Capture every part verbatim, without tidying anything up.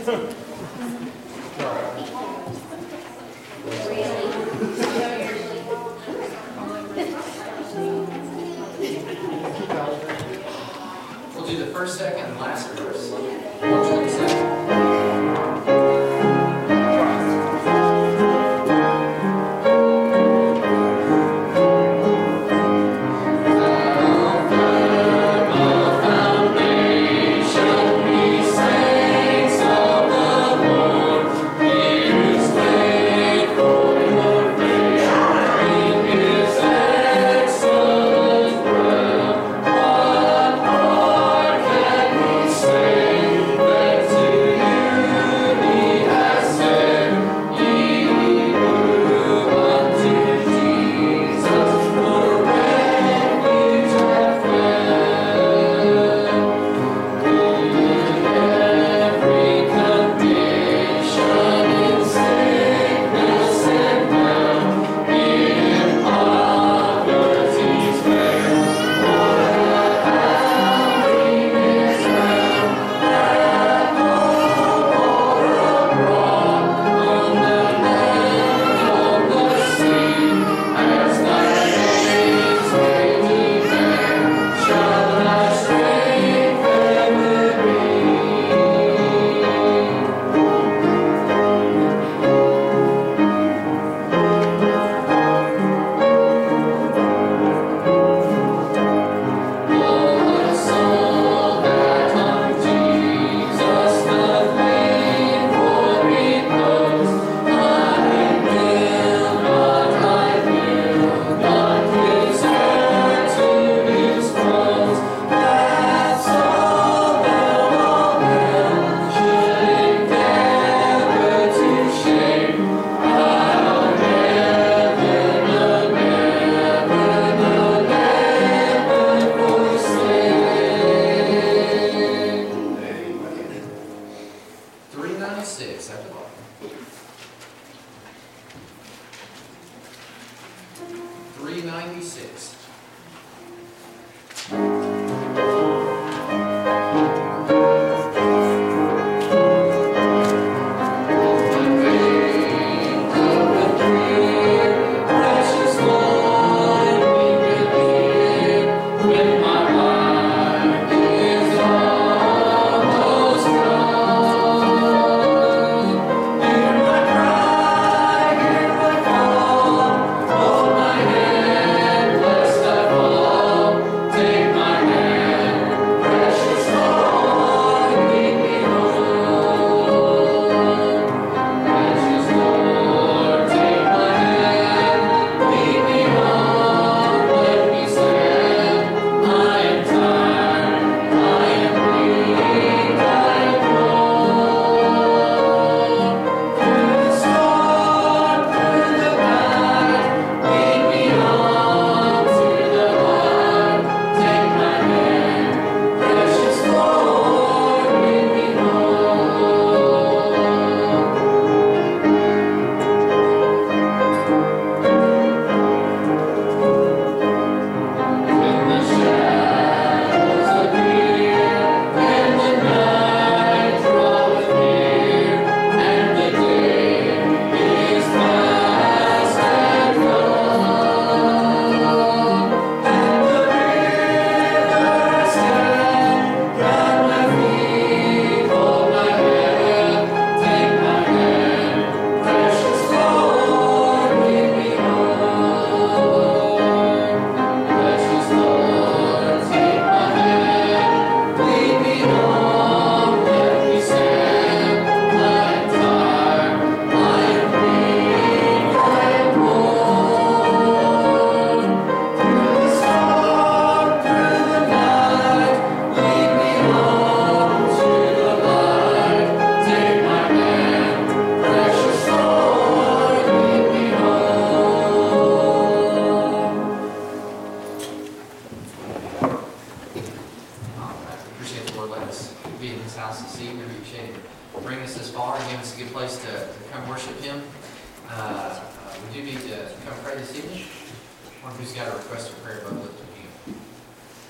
We'll do the first, second, and last verse. one twenty-seven.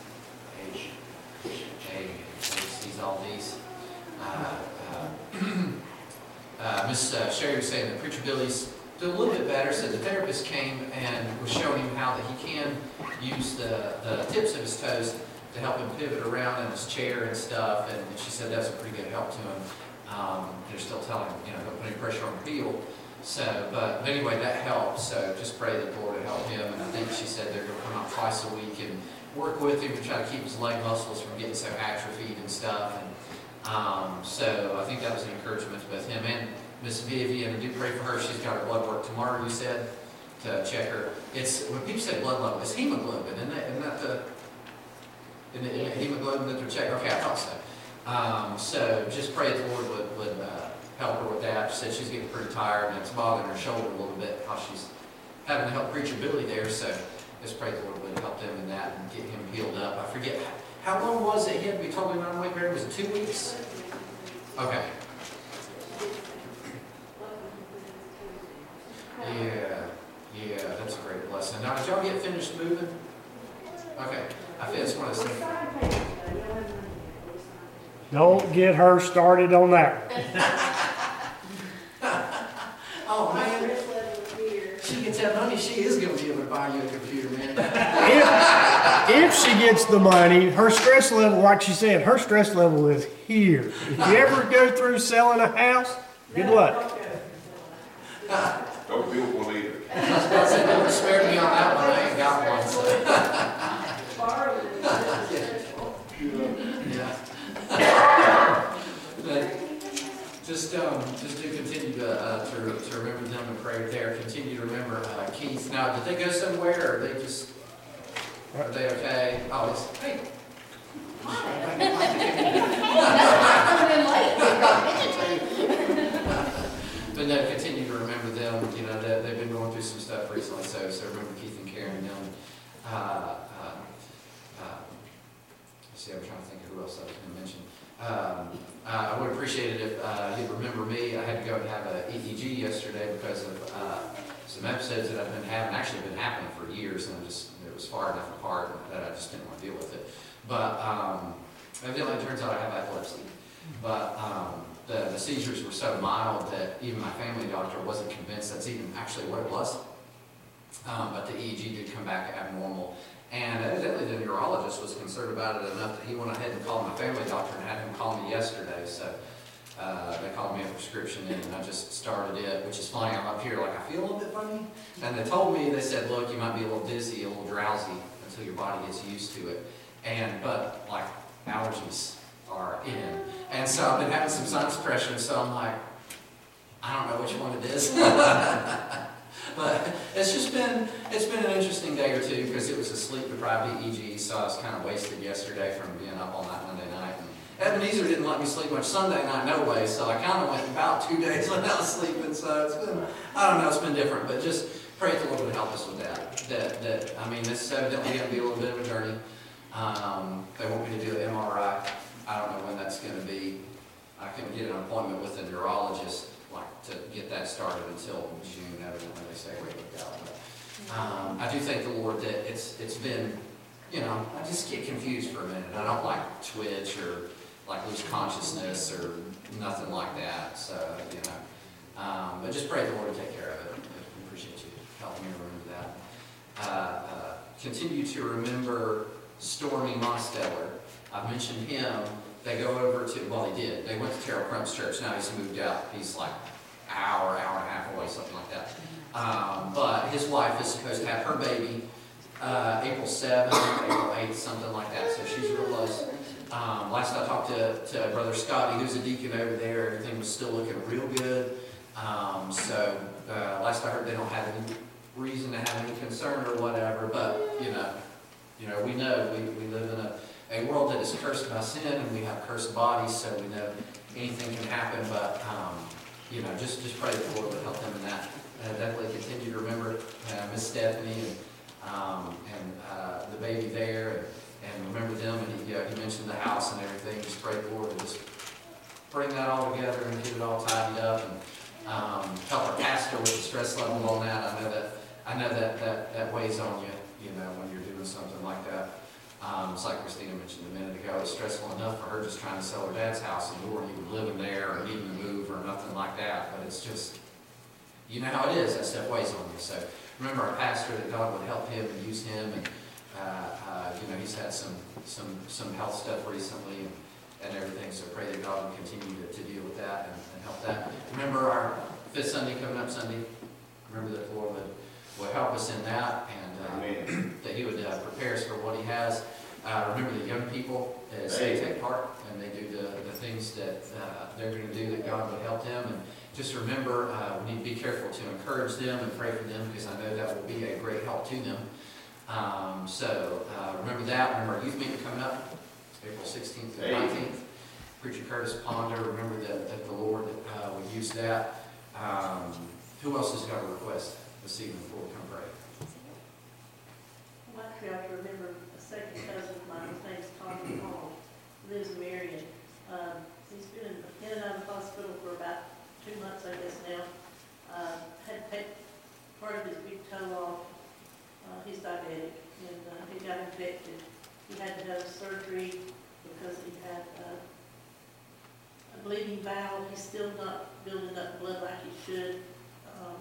all these. Uh, uh, Miss uh, Sherry was saying that Preacher Billy's doing a little bit better. So the therapist came and was showing him how that he can use the, the tips of his toes to help him pivot around in his chair and stuff. And, and she said that's a pretty good help to him. Um, they're still telling him, you know, don't put any pressure on the heel. So, but, but anyway, that helps. So just pray that the Lord will help him. And I think she said they're going to come out twice a week and work with him to try to keep his leg muscles from getting so atrophied and stuff. And um, so I think that was an encouragement to both him and Miss Vivian. And do pray for her. She's got her blood work tomorrow, you said, to check her. It's, when people say blood level, it's hemoglobin, isn't that, isn't that the, isn't it, isn't it hemoglobin that they're checking? Okay, I thought so. Um, so just pray that the Lord would, would uh, help her with that. She said she's getting pretty tired and it's bothering her shoulder a little bit while she's having to help Preacher Billy there. So just pray the Lord would help them in that and get him healed up. I forget, how long was it he had to be totally run away, Barry? Was it two weeks? Okay. Yeah, yeah, that's a great blessing. Now, did y'all get finished moving? Okay. I just want to say. Don't get her started on that. Oh, man. She gets that money, she is going to be able to buy you a computer, man. If, if she gets the money, her stress level, like she said, her stress level is here. If you ever go through selling a house, good luck. Don't build one either. I was about to say, don't spare me on that one. I ain't got one. So. Yeah. But just, um, just to continue to, uh, to, to remember them in prayer there. Continue to remember uh, Keith. Now, did they go somewhere, or are they just, are they okay? Oh, it's, hey. But no, continue to remember them. You know, they, they've been going through some stuff recently, so so remember Keith and Karen and them. Uh, uh, uh, let's see, I'm trying to think of who else I was going to mention. Um, uh, I would appreciate it if uh, you'd remember me. I had to go and have an E E G yesterday because of uh, some episodes that I've been having, actually been happening for years, and I just it was far enough apart that I just didn't want to deal with it. But um, evidently, it turns out I have epilepsy. But um, the, the seizures were so mild that even my family doctor wasn't convinced that's even actually what it was. Um, but the E E G did come back abnormal. And evidently the neurologist was concerned about it enough that he went ahead and called my family doctor and had him call me yesterday. So uh, they called me a prescription in, and I just started it, which is funny. I'm up here like I feel a little bit funny. And they told me, they said, look, you might be a little dizzy, a little drowsy until your body gets used to it. And, but like allergies are in. And so I've been having some sun suppression, so I'm like, I don't know which one it is. But it's just been, it's been an interesting day or two because it was a sleep-deprived E E G, so I was kind of wasted yesterday from being up all night Monday night. And Ebenezer didn't let me sleep much Sunday night, no way, so I kind of went about two days without sleeping, so it's been, I don't know, it's been different, but just pray that the Lord would help us with that. That, that I mean, this is evidently going to be a little bit of a journey. Um, they want me to do an M R I. I don't know when that's going to be. I couldn't get an appointment with a neurologist like to get that started until June. I don't know when they say we look out. But um, I do thank the Lord that it's it's been, you know, I just get confused for a minute. I don't like twitch or like lose consciousness or nothing like that. So you know, um, but just pray the Lord to take care of it. I appreciate you helping me remember that. Uh, uh, continue to remember Stormy Mosteller. I've mentioned him. They go over to, well, they did. They went to Terrell Crump's church. Now he's moved out. He's like an hour, hour and a half away, something like that. Um, but his wife is supposed to have her baby uh, April seventh, April eighth, something like that. So she's real close. Um, last I talked to, to Brother Scotty, who's a deacon over there, everything was still looking real good. Um, so uh, last I heard, they don't have any reason to have any concern or whatever. But you know, you know, we know we, we live in a a world that is cursed by sin, and we have cursed bodies, so we know anything can happen, but, um, you know, just, just pray that the Lord would help them in that. Uh, definitely continue to remember uh, Miss Stephanie and, um, and uh, the baby there, and, and remember them, and he, uh, he mentioned the house and everything. Just pray the Lord to just bring that all together and get it all tidied up, and um, help our pastor with the stress level on that. I know that, I know that, that, that weighs on you, you know, when you're doing something like that. Um, it's like Christina mentioned a minute ago, it's stressful enough for her just trying to sell her dad's house, and we weren't even living there or needing to move or nothing like that, but it's just, you know how it is, that stuff weighs on you. So remember our pastor, that God would help him and use him, and uh, uh, you know, he's had some some some health stuff recently and, and everything, so pray that God would continue to, to deal with that and, and help that. Remember our fifth Sunday coming up Sunday, remember that the Lord would, would help us in that, and uh, that he would uh, prepare us for what he has. Uh, remember the young people, as they take part and they do the, the things that uh, they're going to do, that God would help them. And just remember, uh, we need to be careful to encourage them and pray for them, because I know that will be a great help to them. Um, so uh, remember that. Remember our youth meeting coming up, April sixteenth through nineteenth. Preacher Curtis Ponder, remember that, that the Lord uh, would use that. Um, who else has got a request this evening before we come pray? I'd like for y'all to remember a second cousin of mine, his name's Tommy Hall, lives in Marion. Um, he's been in, in and out of the hospital for about two months, I guess now. Uh, had had part of his big toe off. Uh, he's diabetic, and uh, he got infected. He had to have surgery because he had uh, a bleeding valve. He's still not building up blood like he should. Um,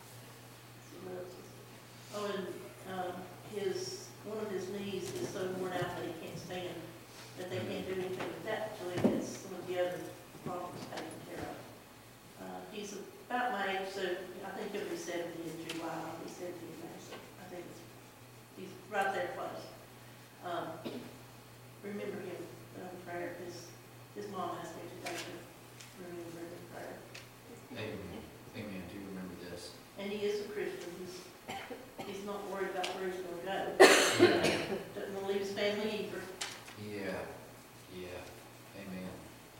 oh, and um, his one of his knees is so worn out that he can't stand, that they can't do anything with that until he gets some of the other problems taken care of. Uh, he's about my age, so I think he'll be seventy in July. I'll be seventy in May, so I think it's, he's right there close. Um, remember him uh, in prayer. His, his mom asked me today to remember him in prayer. Amen. Amen. Do you remember this? And he is a Christian. He's, he's not worried about where he's going to go. Yeah. Doesn't want to leave his family either. Yeah. Yeah. Amen.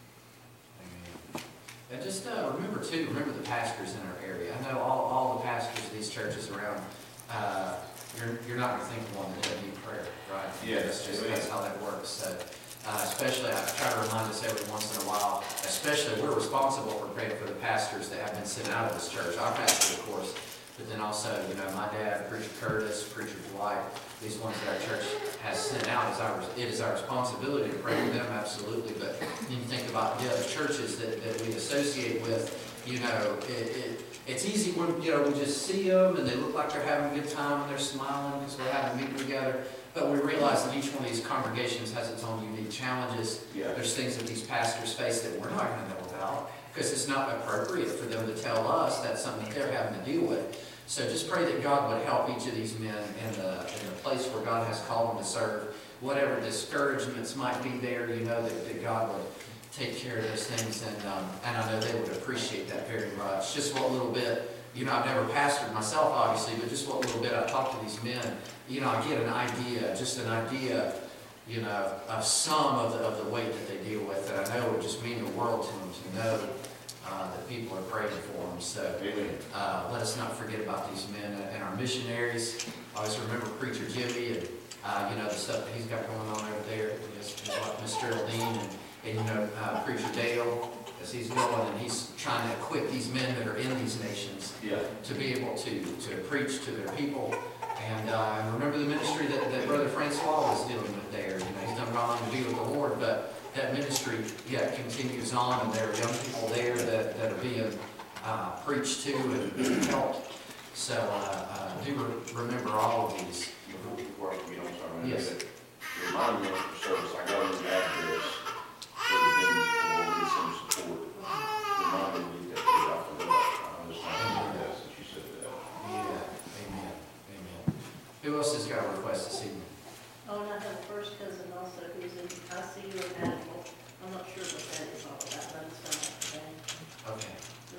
Amen. And just uh, remember, too, remember the pastors in our area. I know all, all the pastors of these churches around, uh, you're, you're not going to think of one that doesn't need prayer, right? Yeah, that's just that's how that works. So, uh, especially, I try to remind us every once in a while, especially we're responsible for praying for the pastors that have been sent out of this church. Our pastor, of course, but then also, you know, my dad, Preacher Curtis, Preacher Dwight, these ones that our church has sent out, is our, it is our responsibility to pray for them, absolutely. But when you think about the other churches that, that we associate with, you know, it, it, it's easy when, you know, we just see them and they look like they're having a good time and they're smiling because we're having a meeting together. But we realize that each one of these congregations has its own unique challenges. Yeah. There's things that these pastors face that we're not going to know about because it's not appropriate for them to tell us. That's something that they're having to deal with. So just pray that God would help each of these men in the, in the place where God has called them to serve. Whatever discouragements might be there, you know, that, that God would take care of those things. And, um, and I know they would appreciate that very much. Just what little bit, you know, I've never pastored myself, obviously, but just what little bit I talk to these men, you know, I get an idea, just an idea, you know, of some of the, of the weight that they deal with. And I know it would just mean the world to them to know Uh, that people are praying for them. So uh, let us not forget about these men and our missionaries. Always remember Preacher Jimmy and uh, you know the stuff that he's got going on over there. His, his wife, Miss Geraldine, and, and you know uh, Preacher Dale, as he's going and he's trying to equip these men that are in these nations yeah. to be able to to preach to their people. And uh, remember the ministry that, that Brother Francois was dealing with there. You know, he's done gone on to be with the Lord, but that ministry yet continues on, and there are young people there that, that are being uh, preached to and helped. So uh, uh, do re remember all of these. Before we don't start, yes. Remind me of the service. I got an address for the venue for where we some support. Remind me to leave that too. I forgot. I was trying to do that since you said that. Yeah. Amen. Amen. Who else has got a request this evening? Oh, and I have a first cousin also who's in I C U in Nashville. I'm not sure what that is all about, but I just found out today. Okay.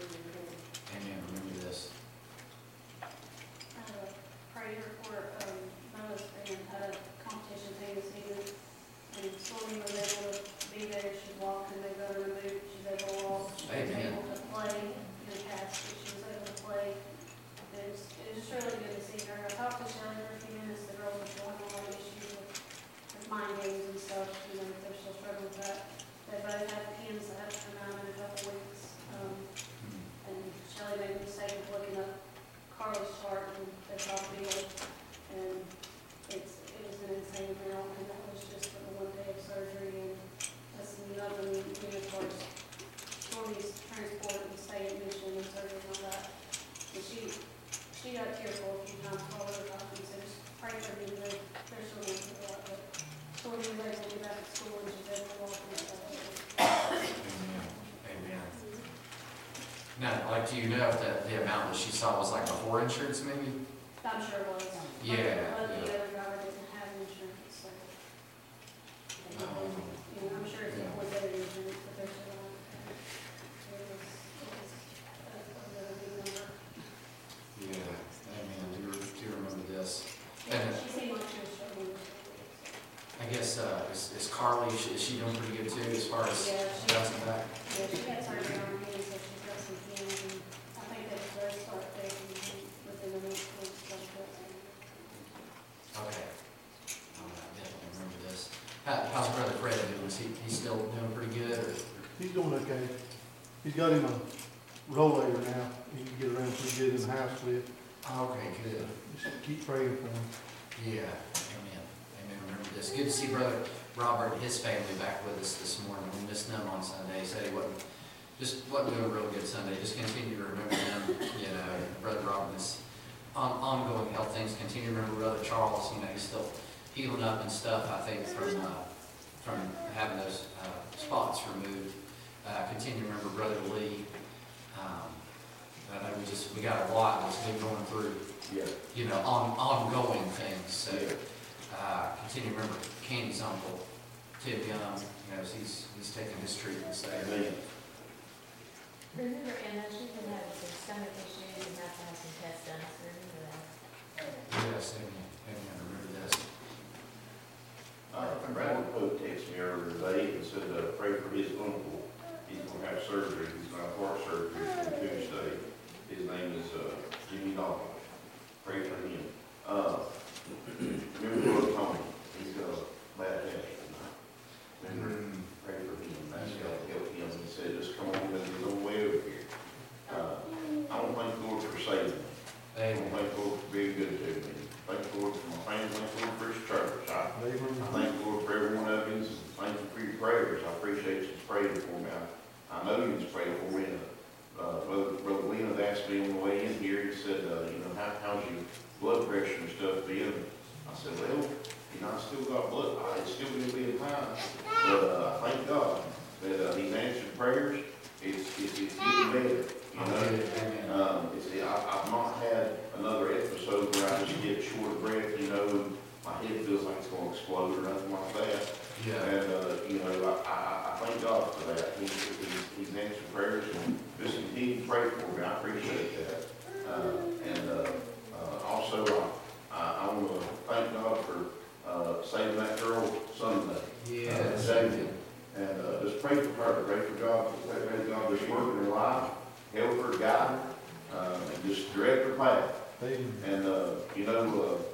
Amen. Remember this. I have a prayer for um, my husband had a competition Now, like, do you know if the, the amount that she saw was like before insurance maybe? I'm sure it was. Yeah, But the yeah. other driver didn't have insurance, so. they didn't- Oh. You know, I'm sure it's Yeah. before their insurance, but they're still on. It was, it was a a really big number. Yeah, I mean, I do, do remember this. Yeah, And she seemed like she was struggling with it. I guess, uh, is, is Carly, is she- is she doing pretty good too as far as Yeah, she- bouncing back? Yeah, she had surgery on her knee, so she's got some pain, and I think that does start taking within the next week, so that's. Okay. Oh, I definitely remember this. How, how's Brother Fred doing? Is he, he's still doing pretty good or? He's doing okay. He's got him a rollator now. He can get around pretty good in the house with. Okay, good. Just keep praying for him. Yeah, amen. Amen. Remember this. Good to see Brother Robert and his family back with us this morning. We missed them on Sunday. He said he wasn't, just wasn't doing a real good Sunday. Just continue to remember them, you know, Brother Robert is on, ongoing health things. Continue to remember Brother Charles, you know, he's still healing up and stuff, I think, from, uh, from having those, uh, spots removed. Uh, continue to remember Brother Lee. Um, I know we just, we got a lot that's been going through, Yeah. you know, on, ongoing things, so, Yeah. uh, continue to remember Candy's uncle, Tim Young, you know, he's, he's taking his treatments there. Amen. Remember, Anna, she's been having some stomach issues and have to have some tests done, so remember that. Yes, amen, amen, remember this. Uh, Brandon Pope texted me earlier today and said, uh, pray for his uncle. He's gonna have surgery, he's gonna have heart surgery on Tuesday. His name is, uh, Jimmy Donald. Pray for him. Uh, remember Brother Tony, he's got a bad head tonight. Remember, pray for him, that's gonna help him. He said, just come on, and he's on the way over here. Uh, I don't thank the Lord for saving me. I don't Amen. thank the Lord for being good to me. Thank the Lord for my family, thank the Lord for his church. I I Amen. thank the Lord for every one of you, and thank you for your prayers. I appreciate you praying for me. I, I know you was praying for me. Uh, Brother, Brother Leonard asked me on the way in here, he said, uh, you know, how, how's your blood pressure and stuff been? I said, well, you know, I still got blood, I- it's still gonna be high. But, uh, I thank God that, uh, he's answered prayers. It's, it's, it's getting better, you know? Amen. Um, it's, I, I've not had another episode where I just get short of breath, you know, and my head feels like it's gonna explode or nothing like that. Yeah, And, uh, you know, I, I, I thank God for that. He's, he's, he's answered prayers and just continue to pray for me. I appreciate that. Uh, and, uh, uh, also, I, I, I want to thank God for, uh, saving that girl Sunday. yes, Uh, amen. And, uh, just pray for her, pray for God, pray for God just work in her life, help her, guide her, uh, and just direct her path. Amen. And, uh, you know,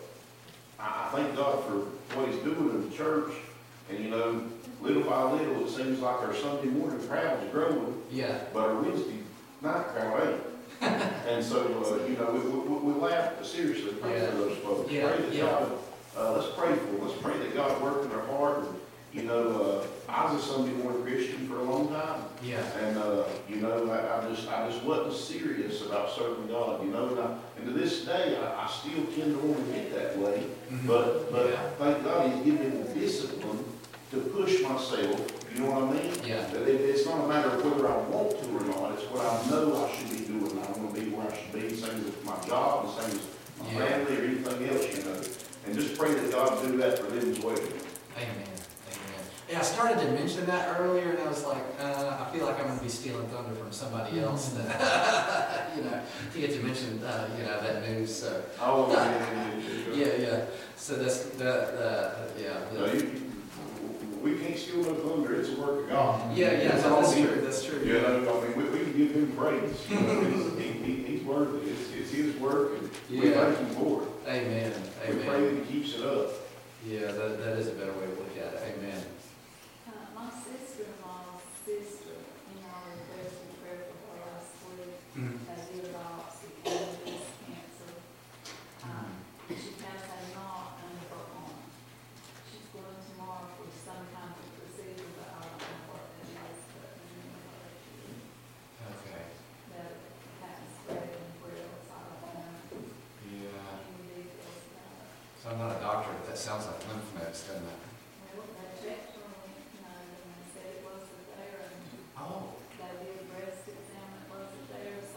uh, I, I thank God for what he's doing in the church. And, you know, little by little, it seems like our Sunday morning crowd is growing, Yeah, but our Wednesday night crowd ain't. And so, uh, you know, we, we, we laugh, but seriously, pray for those folks. Yeah, Pray that yeah. God, uh, let's pray for them. Let's pray that God work in their heart. And, you know, uh, I was a Sunday morning Christian for a long time. yeah, And, uh, you know, I, I just, I just wasn't serious about serving God, you know, and, I, and to this day, I, I still tend to want to get that way. Mhm. But, but Yeah. thank God he's given me the discipline to push myself, you know what I mean? yeah, That it, it's not a matter of whether I want to or not, it's what I know I should be doing. I want to be where I should be, same with my job, the same as my Yeah. family or anything else, you know. And just pray that God do that for them as well. amen, amen. Yeah, I started to mention that earlier, and I was like, uh, I feel like I'm gonna be stealing thunder from somebody else, that, you know, to get to mention, uh, you know, that news, so. Oh, yeah, yeah, yeah, yeah. Yeah, yeah, so that's, that, uh, yeah. the- No, you, we can't steal no thunder, it's a work of God. Yeah, yeah, It's no, all that's Him. true, that's true. You know, I mean, we, we can give him praise. You know, he, he, he's worthy, it's, it's his work, and we Yeah. thank him for it. Amen, We pray amen. that he keeps it up. Yeah, that, that is a better way to look at it, amen. Uh, my sister-in-law's sister-in-law requested prayer for her last week, Mhm. they did a biopsy, and breast cancer. Um, she has a knot under her arm. She's going tomorrow for some kind of procedure, but I don't know what it is, but I know what it is. Okay, That hasn't spread and where else, I don't know yeah. any details about it. So I'm not a doctor, but that sounds like lymph nodes, doesn't it? Well, they checked her lymph node and they said it wasn't there, and Oh. they did a breast exam, it wasn't there, so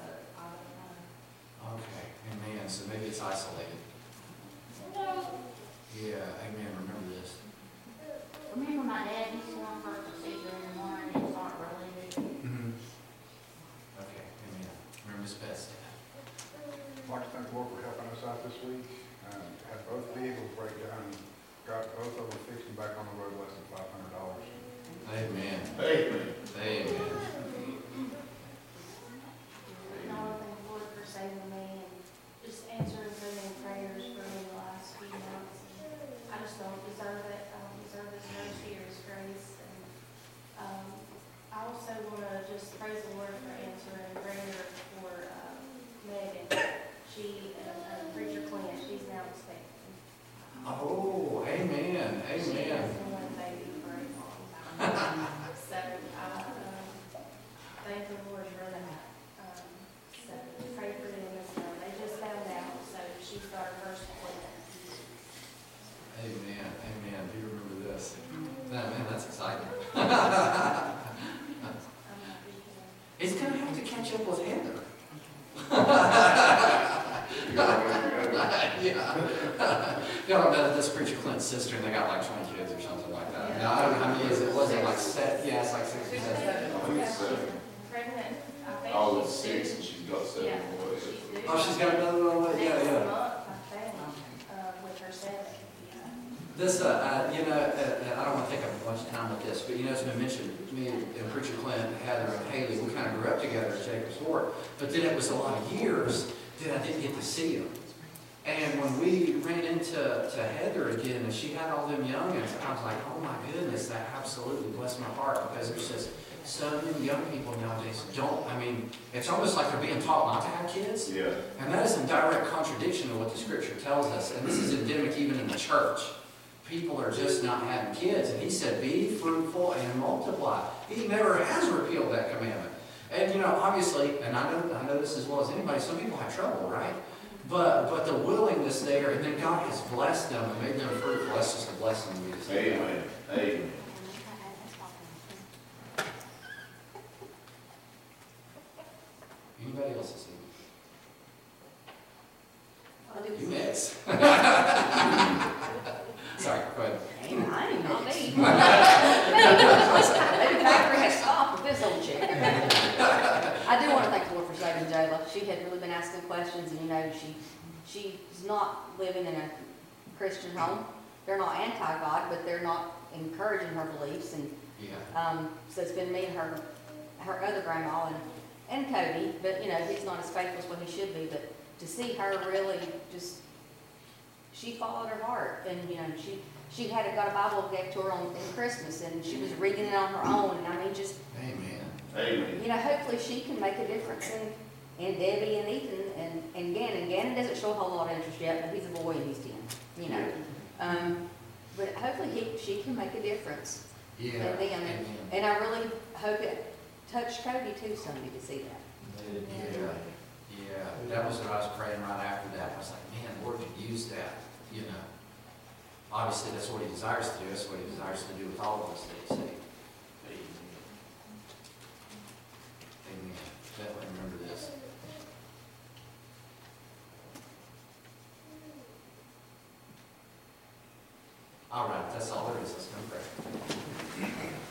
isolated. Yeah, amen, remember this. Remember my dad used to go on first procedure in the morning and start relieving? Mm-hmm. Okay, amen. Remember this best. I'd like to thank the Lord for helping us out this week. Um, had both vehicles break down, and got both of them fixed and back on the road less than five hundred dollars. Amen. Amen. Amen. And I want to thank the Lord for saving me and just answering so many prayers for me the last few months. I just don't deserve it. I don't deserve this mercy or his grace. And um, I also want to just praise the Lord for answering prayer for um, Megan. She, uh, uh, Preacher Clint, she's now expecting. Oh, amen, She amen. has been with baby for a long time. So I um, thank the Lord for that. Um, So pray for them as well. They just found out, so she's got her first appointment. Amen, amen. Do you remember this? No, man, that's exciting. I'm happy for He's gonna have to catch up with Heather. Yeah. You know, that this Preacher Clint's sister, and they got like twenty kids or something like that. No, I don't know how many is it? Was it like set? Yeah, it's like six or seven. I think it's seven. pregnant. I think Oh, it's she's six and she's got seven Yeah. boys. due. Oh, she's got another one. Next Yeah, yeah. month, I think, uh, with her seven. This, uh, uh, you know, uh, I don't want to take up a bunch of time with this, but you know, it's been mentioned, me and Preacher Clint, Heather, and Haley, we kind of grew up together at Jacob's Fork, but then it was a lot of years that I didn't get to see them. And when we ran into to Heather again, and she had all them youngins, I was like, oh my goodness, that absolutely blessed my heart, because there's just so many young people nowadays don't, I mean, it's almost like they're being taught not to have kids. Yeah. And that is in direct contradiction to what the scripture tells us, and this is endemic even in the church. People are just not having kids. And he said, be fruitful and multiply. He never has repealed that commandment. And you know, obviously, and I know I know this as well as anybody, some people have trouble, right? But but the willingness there, and then God has blessed them and made them fruitful. That's just a blessing we just have. Amen. Amen. Anybody else this I do. evening? You mix. Sorry, go ahead. I ain't not me. Maybe Factory has stopped with this old chick. I do want to thank the Lord for saving Jayla. She had really been asking questions, and you know, she she's not living in a Christian home. They're not anti-God, but they're not encouraging her beliefs, and Yeah. um, so it's been me and her, her other grandma, and and Cody. But you know, he's not as faithful as what he should be. But to see her really just, she followed her heart, and you know, she she had a, got a Bible gift to her on in Christmas, and she was reading it on her own. And I mean, just Amen. Amen. you know, hopefully she can make a difference in in Debbie and Ethan and and Gannon. Gannon doesn't show a whole lot of interest yet, but he's a boy and he's ten. You know, um, but hopefully he she can make a difference. Yeah. And then, Amen. and I really hope it touched Cody too Sunday to see that. Yeah. Yeah. That was what I was praying right after that. I was like, man, Lord could use that, you know. Obviously, that's what he desires to do. That's what he desires to do with all of us that he saved. Amen. Definitely remember this. All right, that's all there is. Let's go pray.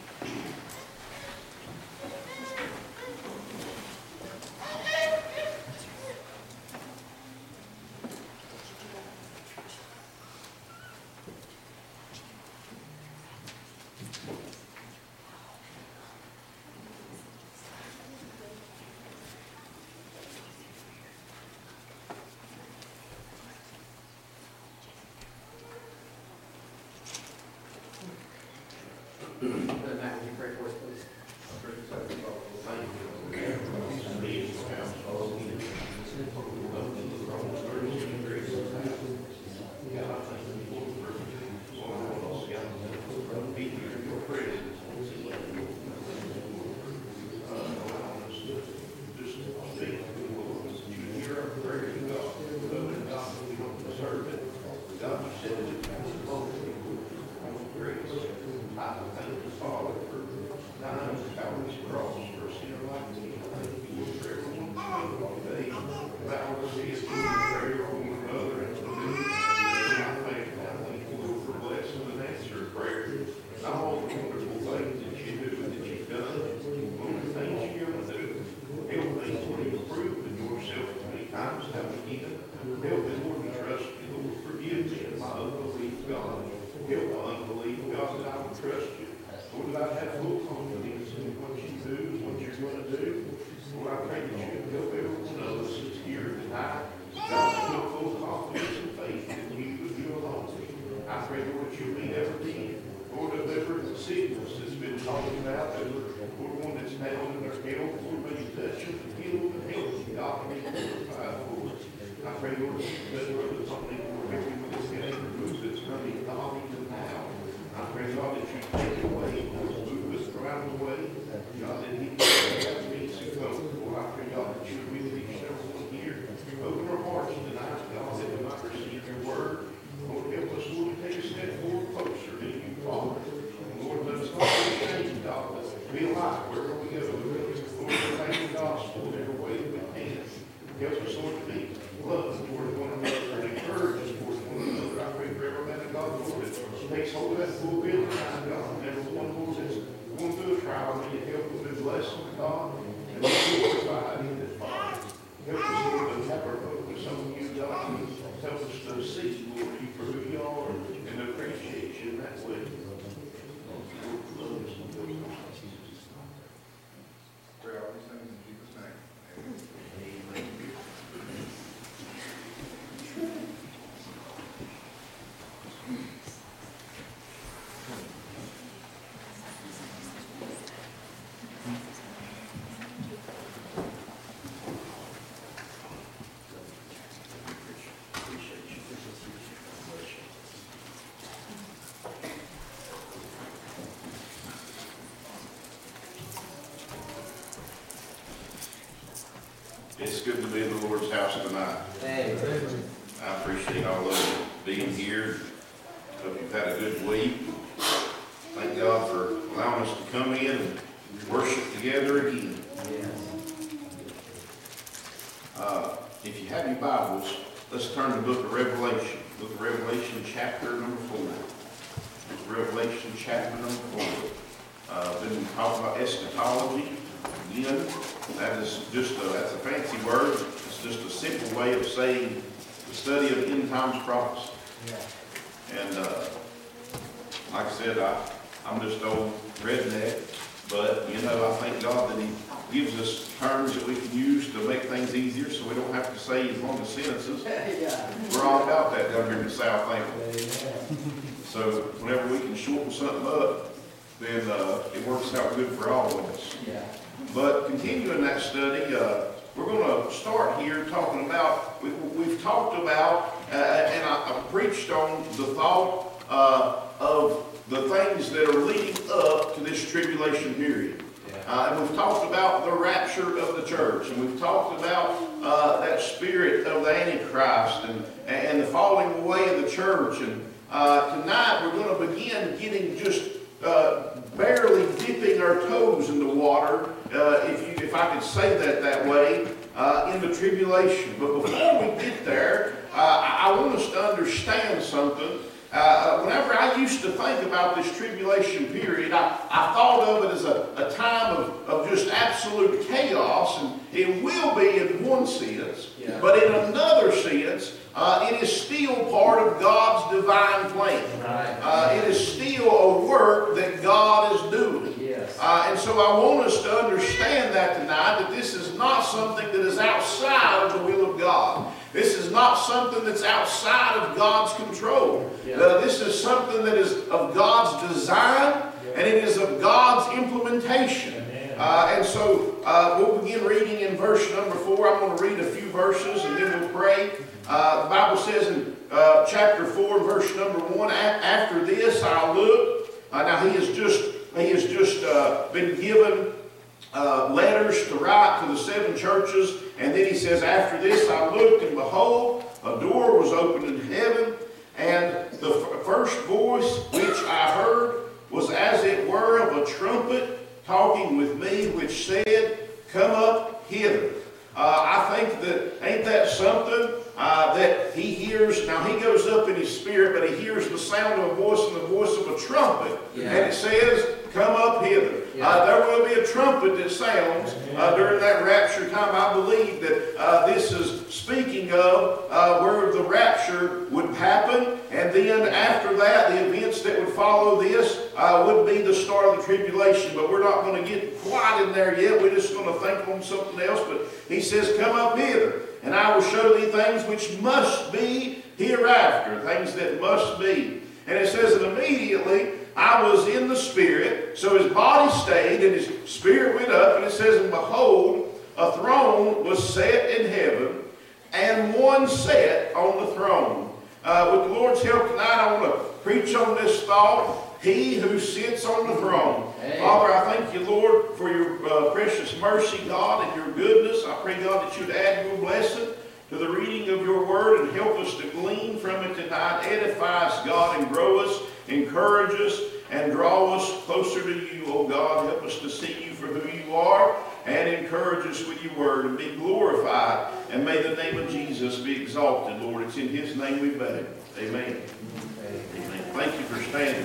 Matt, would you pray for us, please? God, you said it. I thank you, Father, about to have full confidence in what you do, and what you're gonna do. Lord, I pray that you help every one of us that's here tonight. God, put full confidence and faith that you would do alone. I pray, Lord, that you meet every need. Lord, of every sickness that's been talked about, every Lord, one that's down in their health, Lord, may you touch them, heal them, and help them. God, may you glorify, Lord. I pray, Lord, that brother something for victory with this game, move that's running, God, even now. I pray, God, that you take it away, Lord, move this around the way. God, that he can have me to go. Lord, I pray, God, that you would be with each and every one here. Open our hearts tonight, God, that we might receive your word. Lord, help us, Lord, to take a step forward closer to you, Father. And Lord, let us not be ashamed, God, but be alive wherever we go. Lord, proclaim the gospel in every way that we can. Help us, Lord, to be loved toward one another and encourage us toward one another. I pray for every man of God, Lord, that takes hold of that full bill tonight, God. And everyone, Lord, that's going through a trial, may you help them and bless them, God. And may you glorify in it, Father. Help us, Lord, to have our focus on you, God. Help us to see, Lord, you for who you are and to appreciate you in that way. Pray all these things in Jesus' name. Amen. It's good to be in the Lord's house tonight. I appreciate all of you being here. Hope you've had a good week. Thank God for allowing us to come in and worship together again. Uh, if you have your Bibles, let's turn to the book of Revelation. Book of Revelation, chapter number four. Book of Revelation, chapter number four. Uh, been talking about eschatology. Again, that is just a, that's a fancy word. It's just a simple way of saying the study of end times prophecy. Yeah. And uh, like I said, I, I'm just old redneck, but you know, I thank God that He gives us terms that we can use to make things easier, so we don't have to say as long as sentences. Yeah. We're all about that down here in the South, ain't we? Yeah. So whenever we can shorten something up, then uh, it works out good for all of us. Yeah. But continuing that study, uh, we're going to start here talking about, we, we've talked about, uh, and I, I preached on the thought uh, of the things that are leading up to this tribulation period. Yeah. Uh, and we've talked about the rapture of the church, and we've talked about uh, that spirit of the Antichrist and, and the falling away of the church. And uh, tonight we're going to begin getting just uh, barely dipping our toes in the water, uh, if, you, if I could say that that way, uh, in the tribulation. But before we get there, uh, I, I want us to understand something. Uh, whenever I used to think about this tribulation period, I, I thought of it as a, a time of, of just absolute chaos, and it will be in one sense, yeah. But in another sense, uh, it is still part of God's divine plan. Right. Uh, it is still a work that God is doing. Yes. Uh, and so I want us to understand that tonight, that this is not something that is outside of the will of God. This is not something that's outside of God's control. Yeah. Uh, this is something that is of God's design, yeah. And it is of God's implementation. Uh, and so uh, we'll begin reading in verse number four. I'm going to read a few verses and then we'll pray. Uh, the Bible says in uh, chapter four, verse number one, after this I looked. Uh, now he has just, he has just uh, been given uh, letters to write to the seven churches. And then he says, after this I looked, and behold, a door was opened in heaven, and the f first voice which I heard was as it were of a trumpet talking with me, which said, come up hither. Uh, I think that, ain't that something uh, that he hears? Now he goes up in his spirit, but he hears the sound of a voice and the voice of a trumpet. trumpet. Yeah. And it says, come up hither. Yeah. Uh, there will be a trumpet that sounds uh, during that rapture time. I believe that uh, this is speaking of uh, where the rapture would happen. And then after that, the events that would follow this uh, would be the start of the tribulation. But we're not going to get quite in there yet. We're just going to think on something else. But he says, come up hither, and I will show thee things which must be hereafter. Things that must be. And it says that immediately I was in the Spirit, so his body stayed and his spirit went up, and it says, and behold, a throne was set in heaven, and one sat on the throne. Uh, with the Lord's help tonight, I want to preach on this thought, he who sits on the throne. Hey. Father, I thank you, Lord, for your uh, precious mercy, God, and your goodness. I pray, God, that you'd add your blessing to the reading of your word and help us to glean from it tonight. Edify us, God, and grow us, encourage us, and draw us closer to you, oh God. Help us to see you for who you are and encourage us with your word and be glorified. And may the name of Jesus be exalted, Lord. It's in his name we beg. Amen. Amen. Thank you for standing.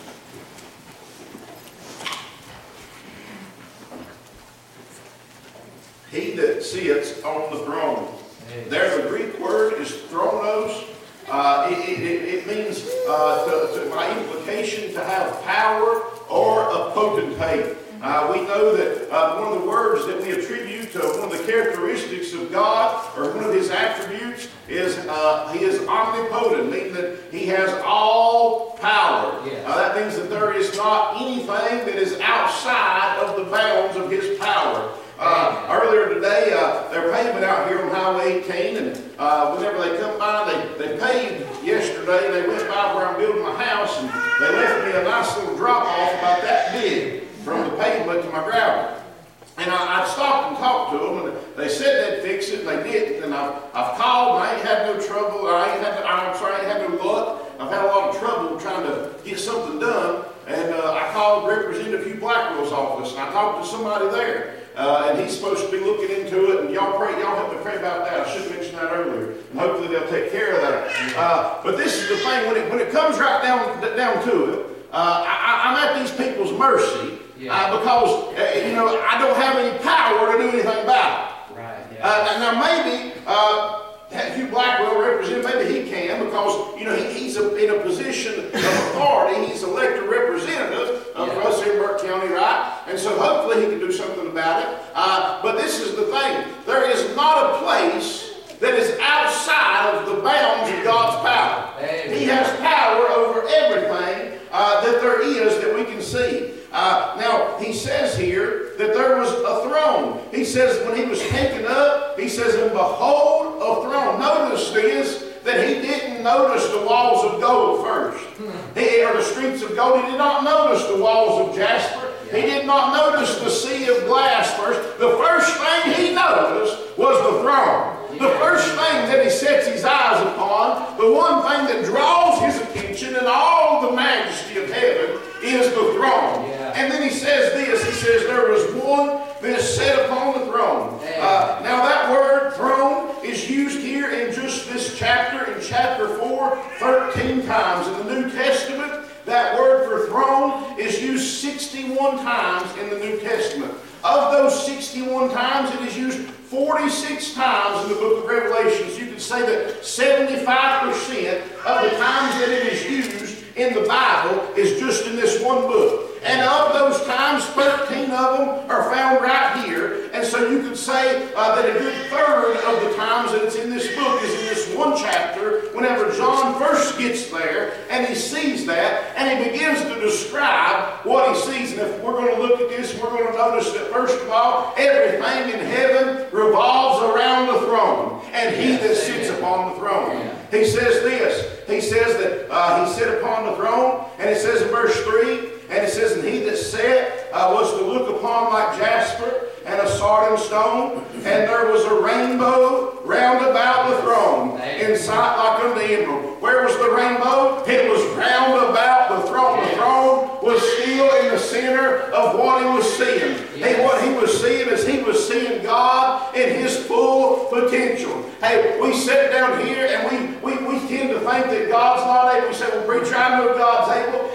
He that sits on the throne. There, the Greek word is thronos. Uh, it, it, it means, uh, to, to, by implication, to have power or a potentate. Uh, we know that uh, one of the words that we attribute to one of the characteristics of God, or one of his attributes, is uh, he is omnipotent, meaning that he has all power. Yes. Uh, that means that there is not anything that is outside of the bounds of his power. Uh, earlier today, uh, they're paving out here on Highway eighteen, and uh, whenever they come by, they, they paved yesterday. They went by where I'm building my house, and they left me a nice little drop-off about that big from the pavement to my gravel. And I, I stopped and talked to them, and they said they'd fix it, and they didn't. And I've, I've called, and I ain't had no trouble. I ain't had, I'm sorry, I ain't had no luck. I've had a lot of trouble trying to get something done. And uh, I called Representative Hugh Blackwell's office, and I talked to somebody there. Uh, and he's supposed to be looking into it, and y'all pray, y'all help me pray about that. I should have mentioned that earlier, and hopefully they'll take care of that. Uh, but this is the thing, when it, when it comes right down, down to it, uh, I, I'm at these people's mercy, Yeah. uh, because, uh, you know, I don't have any power to do anything about it. Right, yeah. Uh, now, maybe, uh, Hugh Blackwell represent, maybe he can, because, you know, he, he's a, in a position of authority. He's elected representative uh, for Yeah. us here in Burke County, right? And so hopefully he can do something about it. Uh, but this is the thing. There is not a place that is outside of the bounds of God's power. Amen. He has power over everything uh, that there is that we can see. Uh, now, he says here that there was a throne. He says when he was taken up, he says, and behold, a throne. Notice this, that he didn't notice the walls of gold first. He, or the streets of gold. He did not notice the walls of jasper. He did not notice the sea of glass first. The first thing he noticed was the throne. The first thing that he sets his eyes upon, the one thing that draws his attention in all the majesty of heaven, is the throne. Yeah. And then he says this, he says, there was one that is set upon the throne. Uh, now that word throne is used here in just this chapter, in chapter four, thirteen times. In the New Testament, that word for throne is used sixty-one times in the New Testament. Of those sixty-one times, it is used forty-six times in the book of Revelation. So you could say that seventy-five percent of the times that it is used in the Bible is just in this one book. And of those times, thirteen of them are found right here. And so you could say uh, that a good third of the times that it's in this book is in this one chapter, whenever John first gets there and he sees that, and he begins to describe what he sees. And if we're going to look at this, we're going to notice that first of all, everything in heaven revolves around the throne, and he that sits upon the throne. He says this, he says that uh, he sat upon the throne, and it says in verse three, and it says, and he that sat uh, was to look upon like jasper and a sardine stone, and there was a rainbow round about the throne, in sight like unto emerald. Where was the rainbow? It was round about the throne. The throne was still in the center of what he was seeing. Hey, what he was seeing is he was seeing God in his full potential. Hey, we sit down here and we, we, we tend to think that God's not able. We say, well, preacher, I know God's able.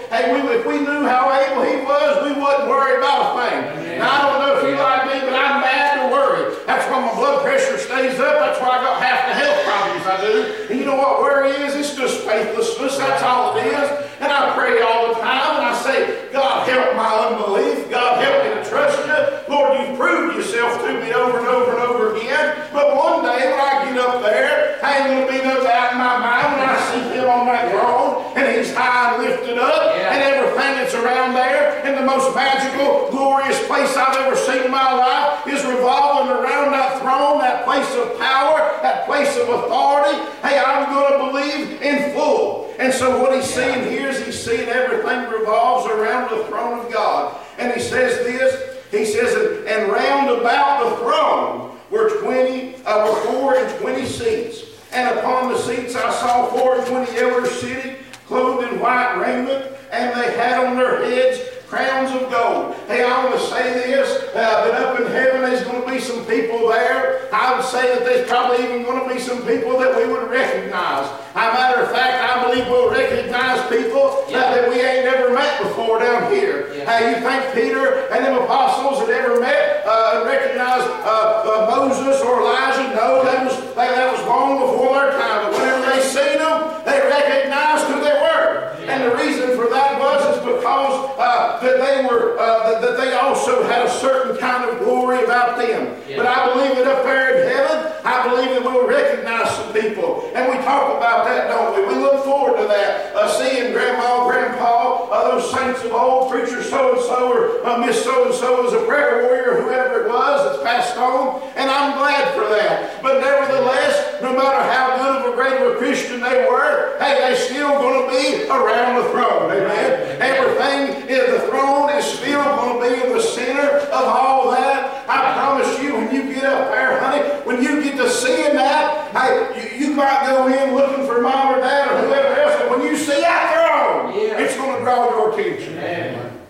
hey, we, if we knew how able he was, we wouldn't worry about a thing. Now, I don't know if you like me, but I'm bad to worry. That's why my blood pressure stays up. That's why I got half the health problems I do. And you know what worry is? It's just faithlessness. That's all it is. And I pray all the time, and I say, God, help my unbelief. God, help me to trust you. Lord, you've proved yourself to me over and over and over again. But one day when I get up there, I ain't going to be no doubt in my mind when I see him on that throne, and he's high and lifted up, Yeah. and everything that's around there, and the most magical, glorious place I've ever seen in my life is revolving around that throne, that place of power, that place of authority. Hey, I'm going to believe in full. And so what he's seeing here is he's seeing everything revolves around the throne of God. And he says this, he says, and round about the throne were twenty, uh, were four and twenty seats. And upon the seats I saw four and twenty elders sitting, clothed in white raiment, and they had on their heads crowns of gold. Hey, I want to say this, uh, that up in heaven there's going to be some people there. I would say that there's probably even going to be some people that we would recognize. As a matter of fact, I believe we'll recognize people Yeah. uh, that we ain't never met before down here. Yeah. Hey, you think Peter and them apostles had ever met uh, and recognized uh, uh, Moses or Elijah? No, that was, that, that was long before their time. But whenever they seen them, they recognized who they were. Yeah. And the reason for that was is because uh, that they were uh, that, that they also had a certain kind of glory about them. Yeah. But I believe that up there in heaven, I believe that we'll recognize some people, and we talk about that, don't we? We look forward to that, uh, seeing Grandma, Grandpa, uh, those saints of old, preacher so and so, or uh, Miss so and so was a prayer warrior, whoever it was that's passed on, and I'm glad for that. But nevertheless, no matter how good of a great of a Christian they were, hey, they're still going to be around the throne. Amen. Everything in the throne is still going to be in the center of all that. I promise you, when you get up there, honey, when you get to seeing that, hey, you, you might go in looking for mom or dad or whoever else, but when you see that throne, Yeah. it's going to draw your attention. Amen.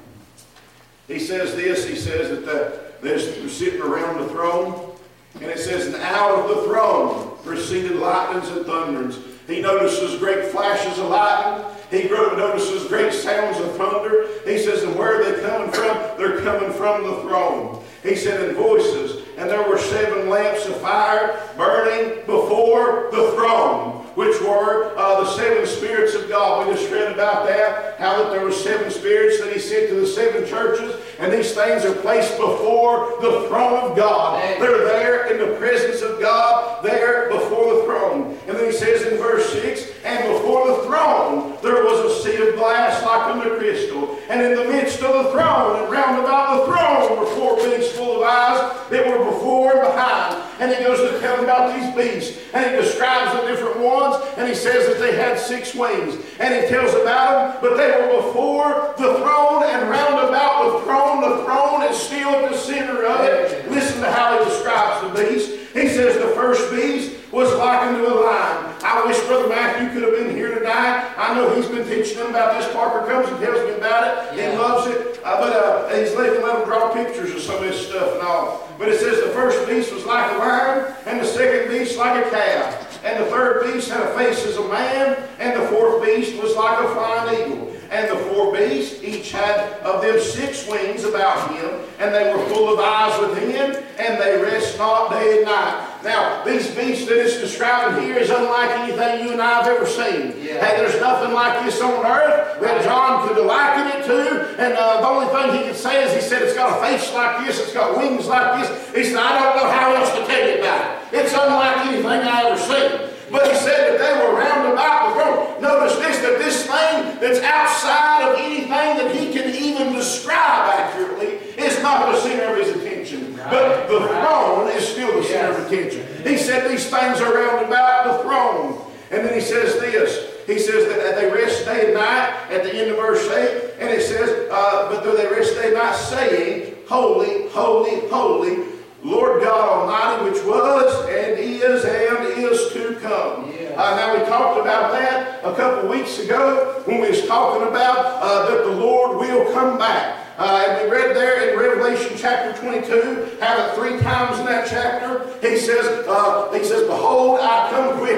He says this, he says that the, they're sitting around the throne, and it says, and out of the throne proceeded lightnings and thunderings. He notices great flashes of lightning. He notices great sounds of thunder. He says, and where are they coming from? They're coming from the throne. He said, in voices, and there were seven lamps of fire burning before the throne, which were uh, the seven spirits of God. We just read about that, how that there were seven spirits that he sent to the seven churches, and these things are placed before the throne of God. Amen. They're there in the presence of God, there before the throne. And then he says in verse six, and before the throne there was a sea of glass like unto crystal, and in the midst of the throne and round about the throne were four beasts full of eyes that were before and behind. And he goes to tell about these beasts, and he describes the different ones, and he says that they had six wings, and he tells about them, but they were before the throne and round about the throne. The throne is still at the center of it. Listen to how he describes the beast. He says the first beast was like unto a lion. I wish Brother Matthew could have been here tonight. I know he's been teaching them about this. Parker comes and tells me about it. Yeah. He loves it. Uh, but uh, he's letting them draw pictures of some of this stuff and all. But it says the first beast was like a lion, and the second beast like a calf. And the third beast had a face as a man, and the fourth beast was like a flying eagle. And the four beasts each had of them six wings about him, and they were full of eyes within, and they rest not day and night. Now, these beasts that it's describing here is unlike anything you and I have ever seen. Yeah. Hey, there's nothing like this on earth that John could liken it to. And uh, the only thing he could say is he said it's got a face like this, it's got wings like this. He said, I don't know how else to tell you about it. It's unlike anything I ever seen. But he said that they were round about the throne. Notice this, that this thing that's outside of anything that he can even describe accurately is not the center of his attention. Right. But the Right. throne is still the center Yes. of attention. He said these things are round about the throne. And then he says this. He says that they rest day and night at the end of verse eight. And it says, uh, but though they rest day and night, saying, Holy, holy, holy, Lord God Almighty, which was and is and is to come. Yeah. Uh, now we talked about that a couple weeks ago when we was talking about uh, that the Lord will come back. Uh, and we read there in Revelation chapter twenty-two, how that three times in that chapter, he says, uh, he says, behold, I come quickly.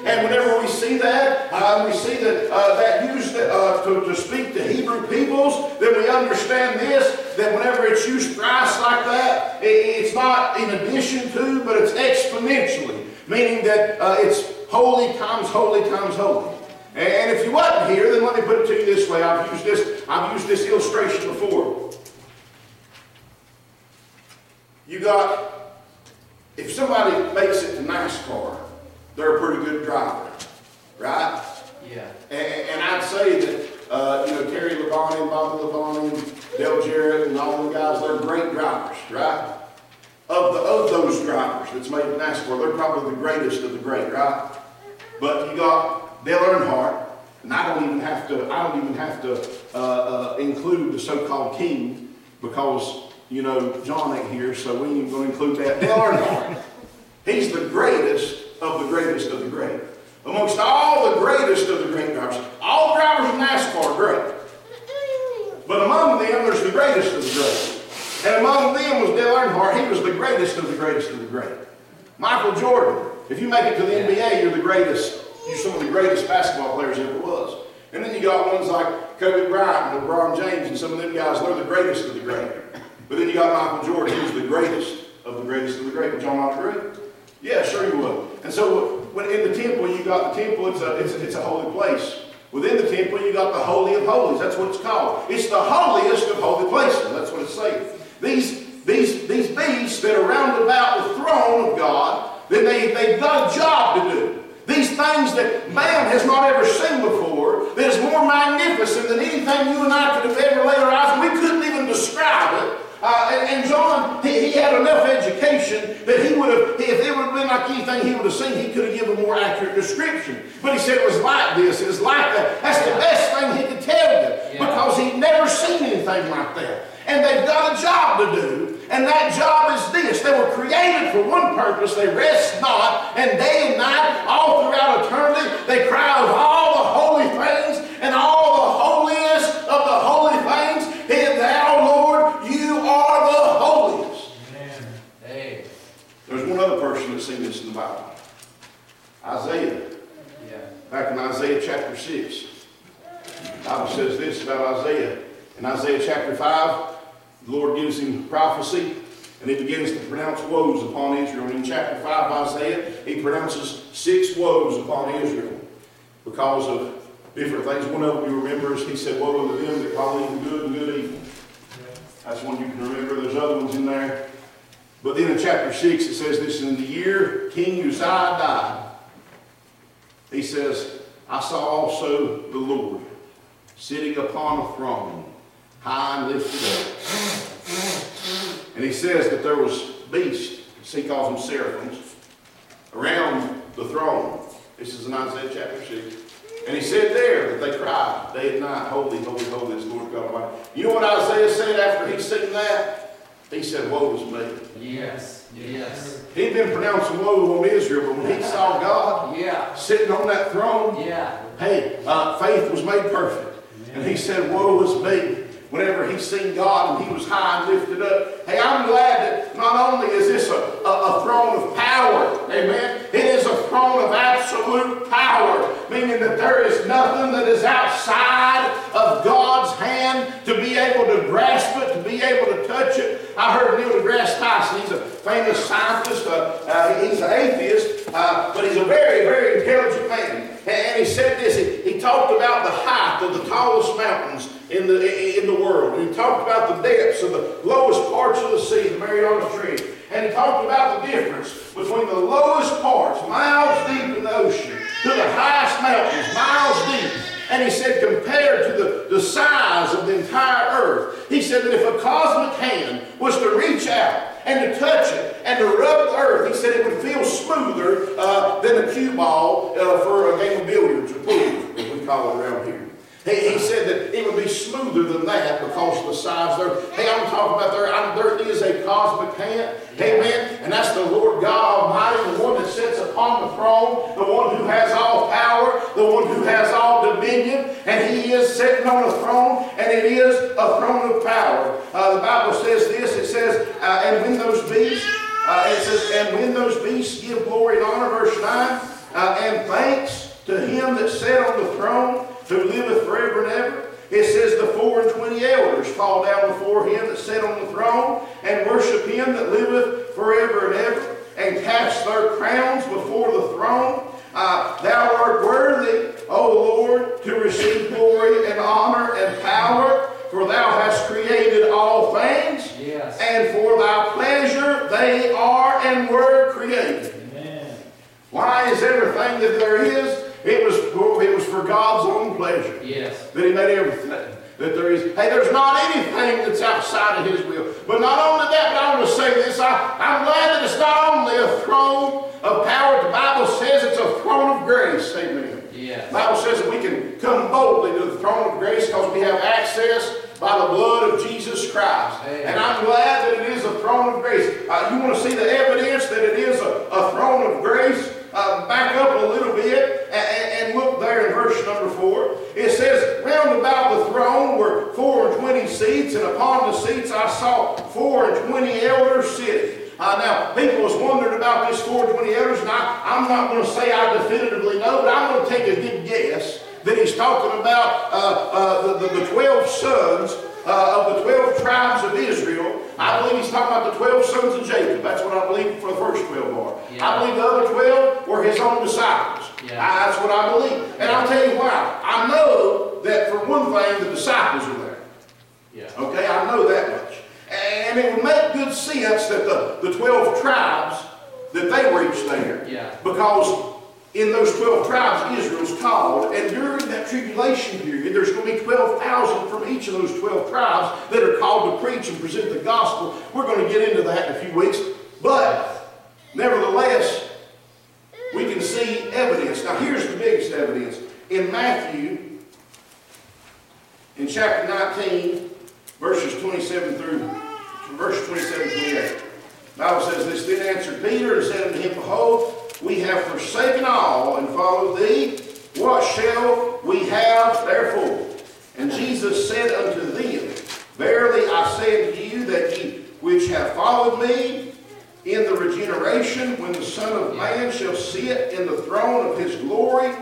And whenever we see that, uh, we see that uh, that used uh, to, to speak to Hebrew peoples, then we understand this, that whenever it's used thrice like that, it's not in addition to, but it's exponentially, meaning that uh, it's holy times holy times holy. And if you wasn't here, then let me put it to you this way. I've used this, I've used this illustration before. You got, if somebody makes it to NASCAR, they're a pretty good driver, right? Yeah. And, and I'd say that, uh, you know, Terry Labonte and Bobby Labonte, Dale Jarrett, and all the guys, they're great drivers, right? Of, the, of those drivers that's made in NASCAR, they're probably the greatest of the great, right? But you got Dale Earnhardt, and I don't even have to, I don't even have to uh, uh, include the so-called king, because, you know, John ain't here, so we ain't even going to include that. Dale Earnhardt, he's the greatest of the greatest of the great. Amongst all the greatest of the great drivers, all drivers in NASCAR are great. But among them, there's the greatest of the great. And among them was Dale Earnhardt. He was the greatest of the greatest of the great. Michael Jordan, if you make it to the N B A, you're the greatest. You're some of the greatest basketball players ever was. And then you got ones like Kobe Bryant and LeBron James and some of them guys, they're the greatest of the great. But then you got Michael Jordan, who's the greatest of the greatest of the great. Would y'all not agree? Yeah, sure you would. And so when in the temple, you got the temple, it's a, it's, a, it's a holy place. Within the temple, you got the Holy of Holies. That's what it's called. It's the holiest of holy places. That's what it's saying. These, these, these beasts that are round about the throne of God, then they, they've got a job to do. These things that man has not ever seen before, that is more magnificent than anything you and I could have ever laid our eyes on. We couldn't even describe it. Uh, and, and John, he, he had enough education that he would have, if it would have been like anything he would have seen, he could have given a more accurate description. But he said it was like this, it was like that. That's the best thing he could tell you, Yeah. because he'd never seen anything like that. And they've got a job to do, and that job is this. They were created for one purpose. They rest not, and day and night, all throughout eternity, they cry out all the holy things and all the holiest of the holy things. And thou, Lord, you are the holiest. Amen. Hey. There's one other person that's seen this in the Bible. Isaiah. Yeah. Back in Isaiah chapter six. The Bible says this about Isaiah. In Isaiah chapter five, the Lord gives him prophecy, and he begins to pronounce woes upon Israel. And in chapter five of Isaiah, he pronounces six woes upon Israel because of different things. One of them you remember is he said, woe unto them that call evil good and good evil. That's one you can remember. There's other ones in there. But then in chapter six, it says this, in the year King Uzziah died, he says, I saw also the Lord sitting upon a throne, high and lifted up. And he says that there was beasts, he calls them seraphims, around the throne. This is in Isaiah chapter six. And he said there that they cried day and night, holy, holy, holy is the Lord God Almighty. You know what Isaiah said after he seen that? He said, woe is me. Yes. Yes. He'd been pronouncing woe on Israel, but when he saw God Yeah. sitting on that throne, Yeah. hey, uh, faith was made perfect. And he said, woe is me. Whenever he seen God and he was high and lifted up. Hey, I'm glad that not only is this a, a, a throne of power, amen, it is a throne of absolute power, meaning that there is nothing that is outside of God's hand to be able to grasp it, to be able to touch it. I heard Neil deGrasse Tyson, he's a famous scientist, uh, uh, he's an atheist, uh, but he's a very, very intelligent man. And he said this, he, he talked about the height of the tallest mountains in the, in the world. And he talked about the depths of the lowest parts of the sea, the Mariana Trench. And he talked about the difference between the lowest parts, miles deep in the ocean, to the highest mountains, miles deep. And he said, compared to the, the size of the entire earth, he said that if a cosmic hand was to reach out and to touch it and to rub the earth, he said it would feel smoother uh, than a cue ball uh, for a game of billiards or pool, as we call it around here. He, he said that it would be smoother than that because of the size there. Hey, I'm talking about there, I'm, there is a cosmic hand. Amen. And that's the Lord God Almighty, the one that sits upon the throne, the one who has all power, the one who has all dominion. And he is sitting on a throne, and it is a throne of power. Uh, the Bible says this, it says, uh, and when those beasts, uh, it says, and when those beasts give glory and honor, verse nine, Uh, and thanks to him that sat on the throne, who liveth forever and ever. It says the four and twenty elders fall down before him that sat on the throne, and worship him that liveth forever and ever, and cast their crowns before the throne. Uh, thou art worthy, O Lord, to receive glory and honor and power, for thou hast created all things, Yes. and for thy pleasure they are and were created. Amen. Why is everything that there is? It was, it was for God's own pleasure. Yes. That he made everything that there is. Hey, there's not anything that's outside of his will. But not only that, but I want to say this. I, I'm glad that it's not only a throne of power. The Bible says it's a throne of grace. Amen. Yes. The Bible says that we can come boldly to the throne of grace because we have access by the blood of Jesus Christ. Amen. And I'm glad that it is a throne of grace. Uh, you want to see the evidence that it is a, a throne of grace? Uh, back up a little bit and, and look there in verse number four. It says, round about the throne were four and twenty seats, and upon the seats I saw four and twenty elders sitting. Uh, now, people was wondering about this four and twenty elders, and I, I'm not going to say I definitively know, but I'm going to take a good guess that he's talking about uh, uh, the, the, the twelve sons uh, of the twelve tribes of Israel. I believe he's talking about the twelve sons of Jacob. That's what I believe for the first twelve are. Yeah. I believe the other twelve were his own disciples. Yeah. I, that's what I believe. And I'll tell you why. I know that for one thing, the disciples are there. Yeah. Okay, I know that much. And it would make good sense that the, the twelve tribes, that they were each there. Yeah. Because in those twelve tribes, Israel's called, and during that tribulation period, there's going to be twelve thousand from each of those twelve tribes that are called to preach and present the gospel. We're going to get into that in a few weeks. But, nevertheless, we can see evidence. Now, here's the biggest evidence. In Matthew, in chapter nineteen, verses twenty-seven through, verse twenty-seven to twenty-eight. The Bible says this, then answered Peter and said unto him, behold, we have forsaken all and followed thee. What shall we have therefore? And Jesus said unto them, verily I say unto you that ye which have followed me in the regeneration, when the Son of Man shall sit in the throne of his glory,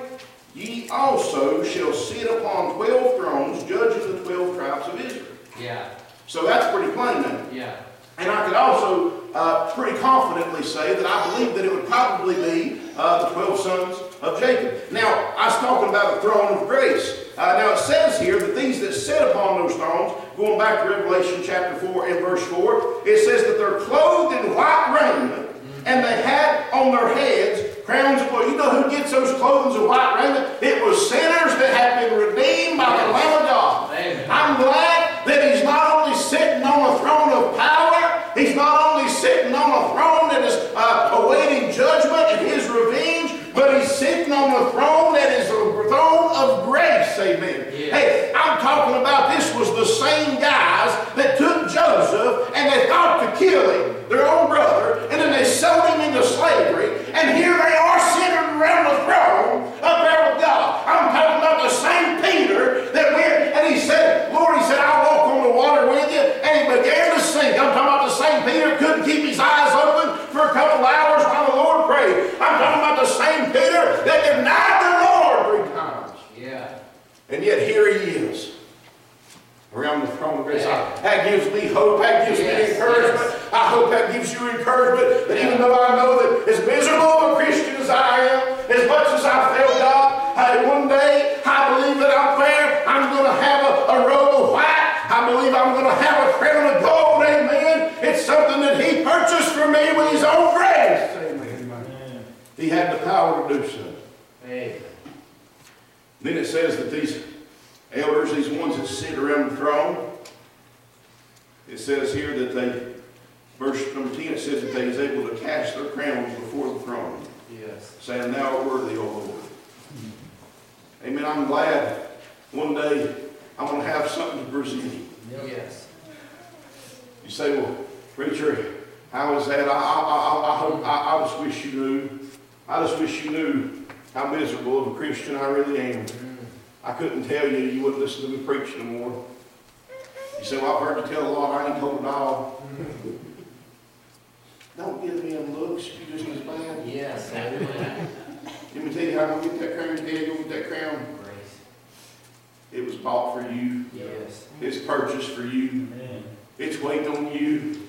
ye also shall sit upon twelve thrones, judging the twelve tribes of Israel. Yeah. So that's pretty plain now. Yeah. And I could also uh, pretty confidently say that I believe that it would probably be uh, the twelve sons of Jacob. Now, I was talking about the throne of grace. Uh, now, it says here that these that sit upon those thrones, going back to Revelation chapter four and verse four, it says that they're clothed in white raiment, and they had on their heads crowns of glory. You know who gets those clothing of white raiment? It was sinners that have been redeemed by the Lamb of God. Amen. I'm glad that he's not only sitting on a throne of power, he's not only sitting on a throne that is uh, awaiting judgment and his revenge, but he's sitting on a throne that is a throne of grace. Amen. Yeah. Hey, I'm talking about this was the same guys that took Joseph and they thought to kill him, their own brother, and then they sold him into slavery, and here they are sitting around the throne up there with God. I'm talking about the same Peter that went and he said, Lord, he said, I'll walk on the water with you, and he began to sink. I'm talking about the same Peter couldn't keep his eyes open for a couple hours while the Lord prayed. I'm talking about the same Peter that denied the Lord three times. Yeah. And yet here he is, around the throne of grace. Yeah. That gives me hope. That gives Yes, me encouragement. yes. I hope that gives you encouragement. That Yeah. even though I know that as miserable a Christian as I am, as much as I failed God, hey, one day I believe that I'm there. I'm going to have a, a robe of white. I believe I'm going to have a crown of gold. Amen. It's something that he purchased for me with his own grace. Amen. Amen. He had the power to do so. Amen. Then it says that these elders, these ones that sit around the throne, it says here that they, verse number ten, it says that they is able to cast their crowns before the throne, Yes. saying, thou art worthy, O Lord. Amen. I'm glad one day I'm going to have something to present. Yes. You say, well, preacher, how is that? I, I, I, I, hope, I, I just wish you knew. I just wish you knew how miserable of a Christian I really am. I couldn't tell you, you wouldn't listen to me preach no more. You say, well, I've heard you tell a lot, I ain't told it all. Don't give me them looks, you just as bad. Yes. Amen. Let me tell you how I'm gonna get that crown. Daddy, go get that crown. Grace. It was bought for you. Yes. It's purchased for you. It's waiting on you.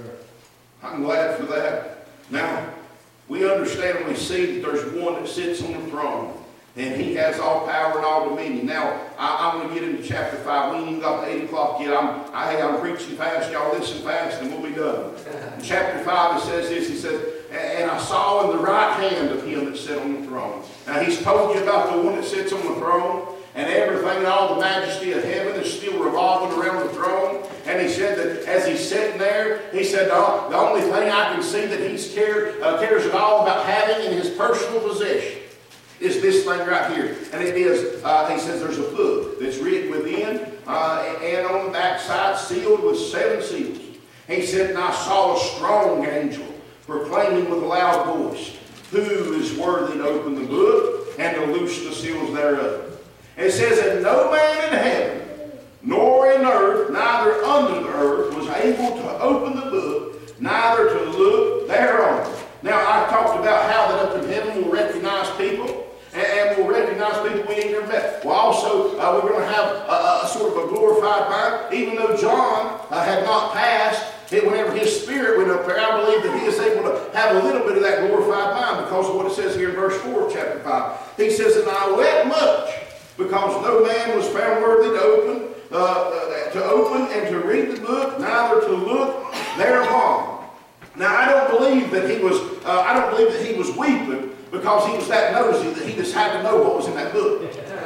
I'm glad for that. Now, we understand and we see that there's one that sits on the throne. And he has all power and all dominion. Now, I, I'm going to get into chapter five. We ain't even got to eight o'clock yet. I'm, I, I'm preaching fast. Y'all listen fast and we'll be done. In chapter five, it says this. He says, and I saw in the right hand of him that sat on the throne. Now, he's told you about the one that sits on the throne. And everything, all the majesty of heaven is still revolving around the throne. And he said that as he's sitting there, he said, the, the only thing I can see that he's cared, uh, cares at all about having in his personal possession is this thing right here. And it is, uh, he says there's a book that's written within uh, and on the backside sealed with seven seals. He said, and I saw a strong angel proclaiming with a loud voice, who is worthy to open the book and to loose the seals thereof. And it says that no man in heaven, nor in earth, neither under the earth, was able to open the book, neither to look thereon. Now, I talked about how that up in heaven we'll recognize people. And we'll recognize people we ain't never met. Well, also, uh, we're going to have a, a sort of a glorified mind. Even though John uh, had not passed, it, whenever his spirit went up there, I believe that he is able to have a little bit of that glorified mind because of what it says here in verse four of chapter five. He says, and I wept much because no man was found worthy to open, uh, uh, to open and to read the book, neither to look thereupon. Now, I don't believe that he was, uh, I don't believe that he was weeping because he was that nosy that he just had to know what was in that book.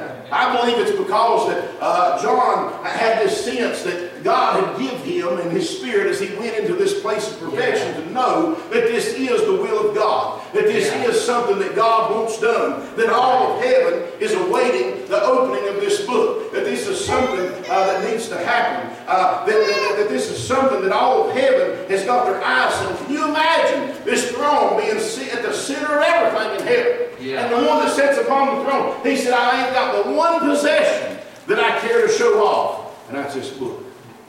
I believe it's because that uh, John had this sense that God had given him in his spirit as he went into this place of perfection yeah. to know that this is the will of God, that this yeah. is something that God wants done, that all of heaven is awaiting the opening of this book, that this is something uh, that needs to happen, uh, that, that, that this is something that all of heaven has got their eyes on. Can you imagine this throne being at the center of everything in heaven? Yeah. And the one that sits upon the throne, he said, I ain't got the one possession that I care to show off, and that's this book.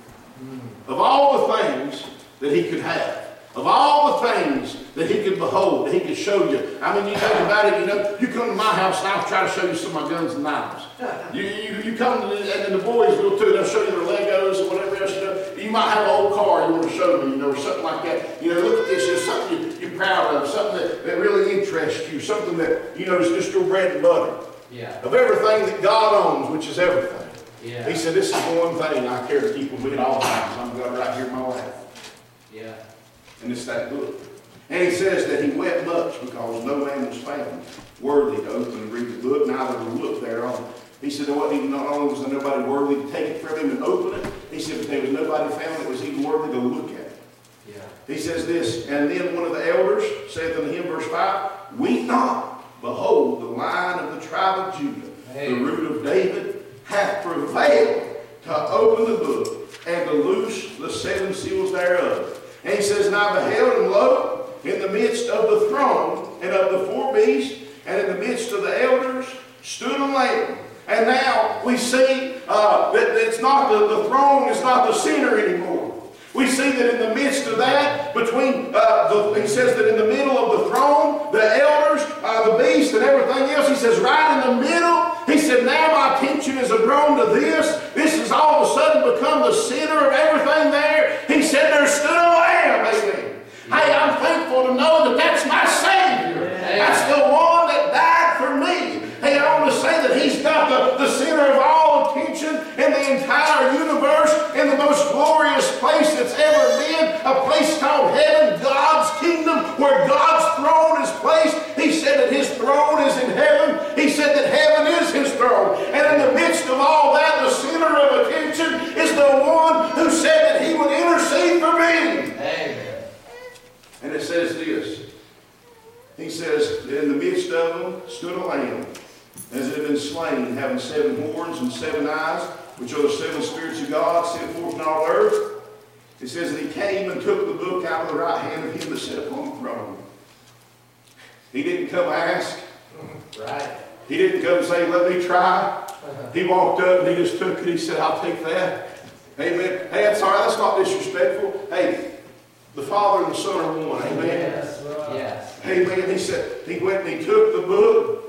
Mm. Of all the things that he could have, of all the things that he could behold, that he could show you. I mean, you think about it, you know, you come to my house and I'll try to show you some of my guns and knives. You, you, you come to the, and the boys will too, they'll show you their Legos or whatever else you do. You might have an old car you want to show me, you know, or something like that. You know, look at this, it's something you, you're proud of, something that, that really interests you, something that, you know, is just your bread and butter. Yeah. Of everything that God owns, which is everything. Yeah. He said, this is the one thing I care to keep with me at all times. I'm God right here in my life. Yeah. And it's that book. And he says that he wept much because no man was found worthy to open and read the book, neither to look thereon. He said there wasn't even, not only was there nobody worthy to take it from him and open it, he said but there was nobody found that was even worthy to look at it. Yeah. He says this, and then one of the elders saith unto him, verse five, weep not, behold, the Lion of the tribe of Judah, hey. the root of David, hath prevailed to open the book and to loose the seven seals thereof. And he says, and I beheld, and lo, in the midst of the throne and of the four beasts, and in the midst of the elders, stood a lamb. And now we see uh, that it's not the, the throne is not the center anymore. We see that in the midst of that, between, uh, the, he says that in the middle of the throne, the elders, uh, the beast, and everything else, he says right in the middle, he said, now my attention is drawn to this. This has all of a sudden become the center of everything there. He said, there stood a lamb. Amen. Hey, I'm thankful to know that that's my Savior. That's the one that died for me. Hey, I want to say that he's got the, the center of all attention in the entire universe, in the most glorious place that's ever been, a place called heaven, God's kingdom, where God's throne is placed. He said that his throne is in heaven. He said that heaven is his throne. And in the midst of all that, the center of attention is the one who said that he would intercede for me. Amen. And it says this. He says that in the midst of them stood a lamb, as it had been slain, having seven horns and seven eyes, which are the seven spirits of God sent forth in all earth. It says that he came and took the book out of the right hand of him that sat upon the throne. He didn't come ask. Right. He didn't come say, let me try. He walked up and he just took it. He said, I'll take that. Amen. Hey, that's all right. That's not disrespectful. Hey, the Father and the Son are one. Amen. Yes. Right. Yes. Amen. He said, he went and he took the book.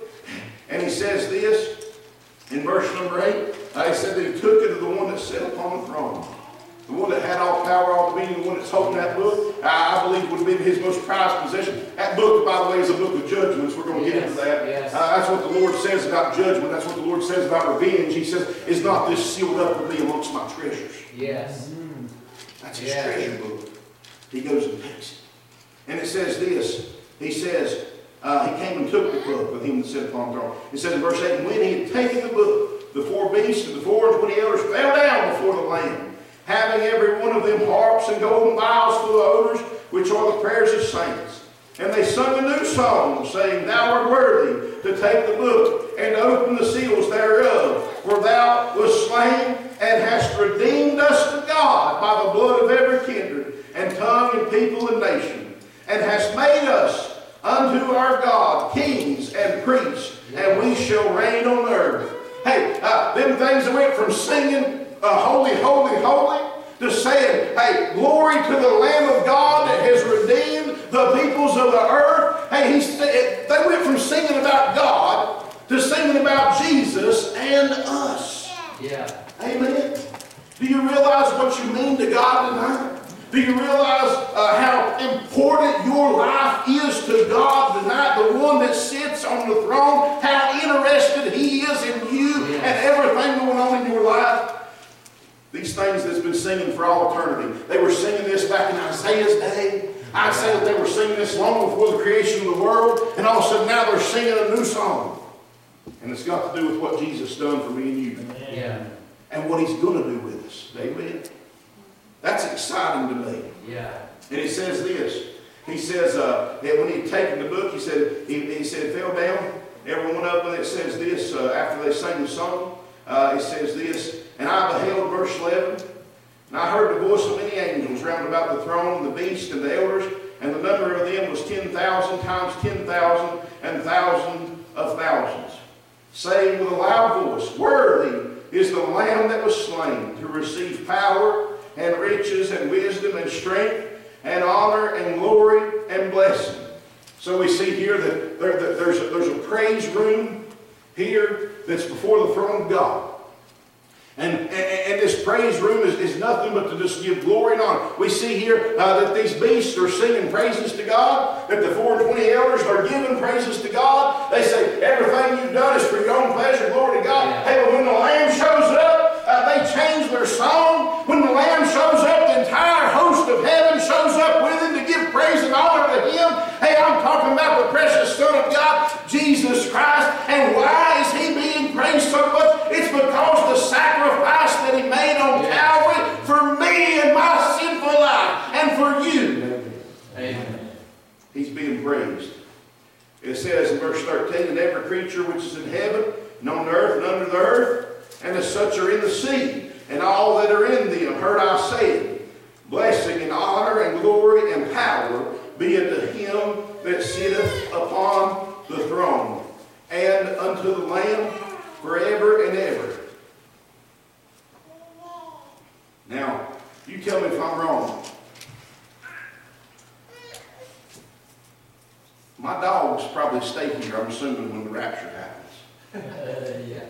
number eight, uh, he said that he took it to the one that sat upon the throne. The one that had all power, all dominion, the one that's holding that book, I, I believe would have been his most prized possession. That book, by the way, is a book of judgments. We're going to get Yes, into that. yes. Uh, that's what the Lord says about judgment. That's what the Lord says about revenge. He says, is not this sealed up with me amongst my treasures? Yes. That's his Yes. treasure book. He goes and takes it. And it says this. He says, uh, he came and took the book with him that sat upon the throne. It says in verse eight, and when he had taken the book, the four beasts and the four and twenty elders fell down before the Lamb, having every one of them harps and golden vials full of odors, which are the prayers of saints. And they sung a new song, saying, Thou art worthy to take the book and to open the seals thereof, for thou wast slain and hast redeemed us to God by the blood of every kindred and tongue and people and nation, and hast made us unto our God kings and priests, and we shall reign on earth. Hey, uh, them things that went from singing uh, holy, holy, holy, to saying, hey, glory to the Lamb of God that has redeemed the peoples of the earth. Hey, he said, they went from singing about God to singing about Jesus and us. Yeah. Amen. Do you realize what you mean to God tonight? Do you realize uh, how important your life is to God tonight? The one that sits on the throne, how interested He is in you Yes. and everything going on in your life? These things that's been singing for all eternity. They were singing this back in Isaiah's day. I'd say that they were singing this long before the creation of the world, and all of a sudden now they're singing a new song. And it's got to do with what Jesus done for me and you. Yeah. And what He's going to do with us. Amen. That's exciting to me. Yeah. And he says this. He says, uh, that when he had taken the book, he said, he, he said, fell down. Every one of them, it says this, uh, after they sang the song, uh, it says this, and I beheld, verse eleven, and I heard the voice of many angels round about the throne, the beast, and the elders, and the number of them was ten thousand times ten thousand, and thousand of thousands, saying with a loud voice, Worthy is the Lamb that was slain to receive power, and riches, and wisdom, and strength, and honor, and glory, and blessing. So we see here that, there, that there's, a, there's a praise room here that's before the throne of God. And, and, and this praise room is, is nothing but to just give glory and honor. We see here uh, that these beasts are singing praises to God, that the four and twenty elders are giving praises to God. They say, everything you've done is for your own pleasure, glory to God. Yeah. Hey, but when the Lamb shows up, uh, they change their song. When the Lamb shows up, the entire host of heaven shows up with Him to give praise and honor to Him. Hey, I'm talking about the precious Son of God, Jesus Christ. And why is He being praised so much? It's because the sacrifice that He made on Yeah. Calvary for me and my sinful life and for you. Amen. He's being praised. It says in verse thirteen, and every creature which is in heaven, and on the earth, and under the earth, and as such are in the sea, and all that are in them, heard I say, blessing and honor and glory and power be unto Him that sitteth upon the throne, and unto the Lamb forever and ever. Now, you tell me if I'm wrong. My dogs probably stay here, I'm assuming, when the rapture happens. Yeah.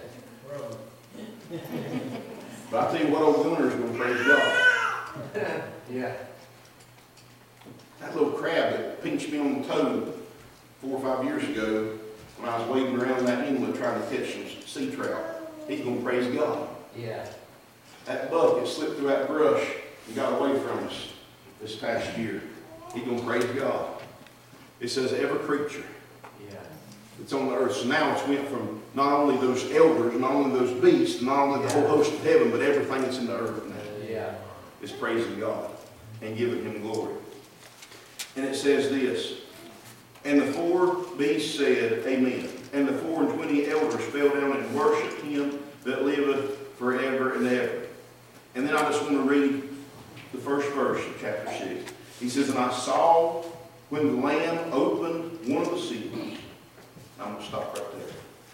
But I tell you what, old Gunner's going to praise God. Yeah. That little crab that pinched me on the toe four or five years ago when I was wading around that inlet trying to catch some sea trout, he's going to praise God. Yeah. That buck that slipped through that brush and got away from us this past year, he's going to praise God. It says every creature Yeah. that's on the earth. So now it's went from not only those elders, not only those beasts, not only the whole host of heaven, but everything that's in the earth now Yeah. is praising God and giving Him glory. And it says this, and the four beasts said, Amen. And the four and twenty elders fell down and worshipped Him that liveth forever and ever. And then I just want to read the first verse of chapter six. He says, and I saw when the Lamb opened one of the seals. I'm going to stop right there.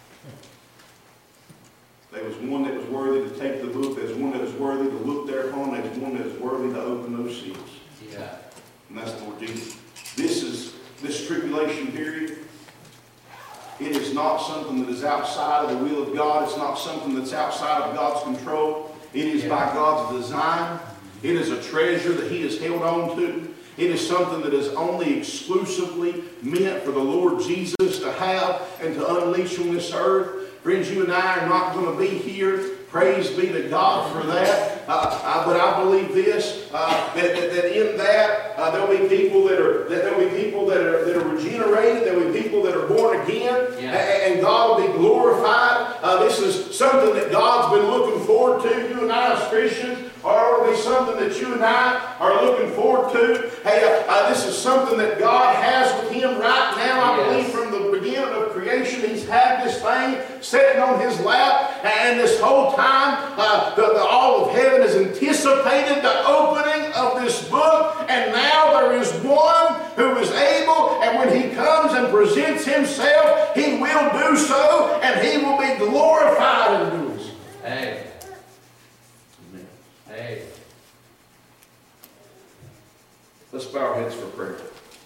There was one that was worthy to take the book. There's one that was worthy to look thereupon. There's one that was worthy to open those seals. Yeah. And that's the Lord Jesus. This is, this tribulation period, It is not something that is outside of the will of God. It's not something that's outside of God's control. It is by God's design. It is a treasure that He has held on to. It is something that is only exclusively meant for the Lord Jesus to have and to unleash on this earth. Friends, you and I are not going to be here. Praise be to God for that. Uh, uh, but I believe this, uh, that, that, that in that uh, there will be people that are that there will be people that are that are regenerated. There will be people that are born again, Yeah. and, and God will be glorified. Uh, this is something that God's been looking forward to. You and I as Christians, or it'll be something that you and I are looking forward to. Hey, uh, uh, this is something that God has with Him right now. I Yes. believe from the beginning of creation, He's had this thing sitting on His lap, and this whole time, uh, the, the, all of heaven has anticipated the opening of this book, and now there is one who is able, and when He comes and presents Himself, He will do so, and He will be glorified in doing so. Hey. Hey. Let's bow our heads for prayer.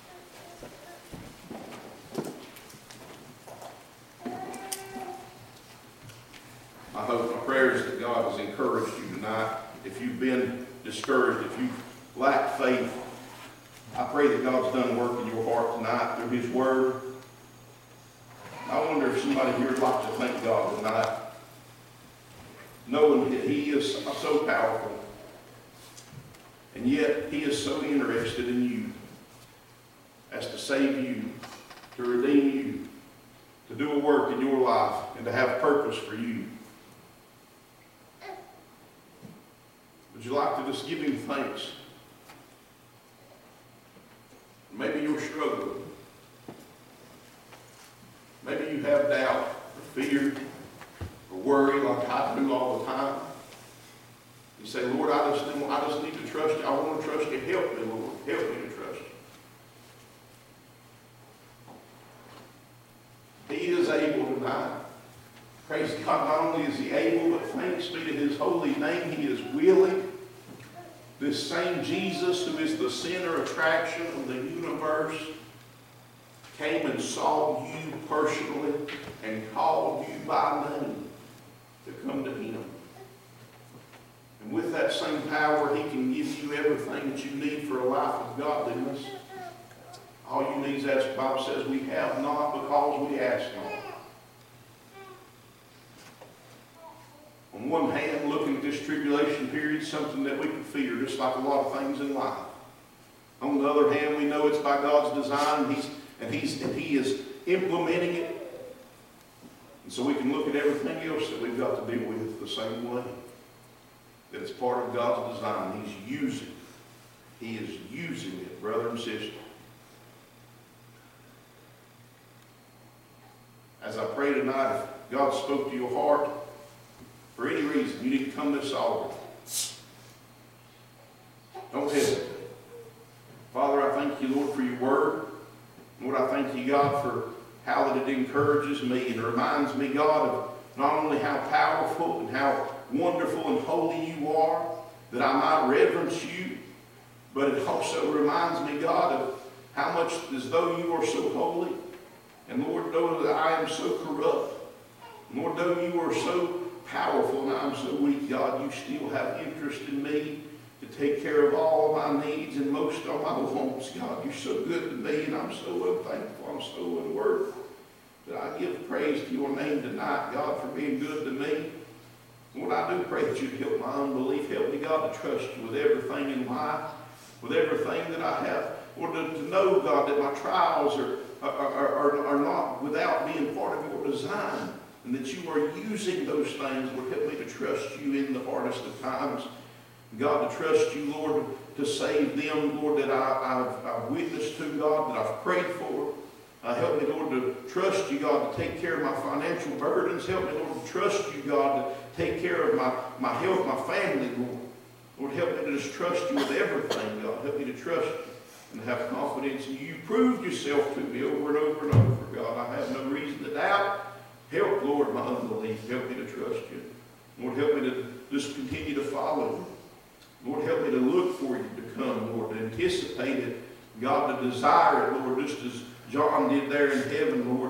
I hope my prayer is that God has encouraged you tonight. If you've been discouraged, if you've lacked faith, I pray that God's done work in your heart tonight through His Word. I wonder if somebody here would like to thank God tonight, knowing that He is so powerful, and yet He is so interested in you as to save you, to redeem you, to do a work in your life, and to have purpose for you. Would you like to just give Him thanks? Maybe you're struggling. Maybe you have doubt or fear or worry like I do all the time. You say, Lord, I just, I just need to trust you. I want to trust you. Help me, Lord. Help me to trust you. He is able tonight. Praise God, not only is He able, but thanks be to His holy name, He is willing. This same Jesus, who is the center attraction of the universe, came and saw you personally and called you by name to come to Him. And with that same power, He can give you everything that you need for a life of godliness. All you need is, as the Bible says, we have not because we ask not. On one hand, looking at this tribulation period, something that we can fear, just like a lot of things in life. On the other hand, we know it's by God's design, and He's, and He's, and He is implementing it. And so we can look at everything else that we've got to deal with the same way. That it's part of God's design. He's using it. He is using it, brother and sister. As I pray tonight, if God spoke to your heart, for any reason, you need to come to this altar. Don't hesitate. Father, I thank you, Lord, for your word. Lord, I thank you, God, for how that it encourages me and reminds me, God, of not only how powerful and how wonderful and holy you are, that I might reverence you, but it also reminds me, God, of how much as though you are so holy, and Lord, though that I am so corrupt, Lord, though you are so powerful and I'm so weak, God, you still have interest in me to take care of all of my needs and most of my wants. God, you're so good to me, and I'm so unthankful, I'm so unworthy. But I give praise to your name tonight, God, for being good to me. Lord, I do pray that you'd help my unbelief. Help me, God, to trust you with everything in life, with everything that I have. Lord, to, to know, God, that my trials are, are, are, are not without being part of your design, and that you are using those things. Lord, help me to trust you in the hardest of times. God, to trust you, Lord, to save them, Lord, that I, I've, I've witnessed to, God, that I've prayed for. Uh, help me, Lord, to trust you, God, to take care of my financial burdens. Help me, Lord, to trust you, God, to take care of my, my health, my family, Lord. Lord, help me to just trust you with everything, God. Help me to trust you and have confidence in you. You proved yourself to me over and over and over, God. I have no reason to doubt. Help, Lord, my unbelief. Help me to trust you. Lord, help me to just continue to follow you. Lord, help me to look for you to come, Lord, to anticipate it. God, to desire it, Lord, just as John did there in heaven, Lord, and,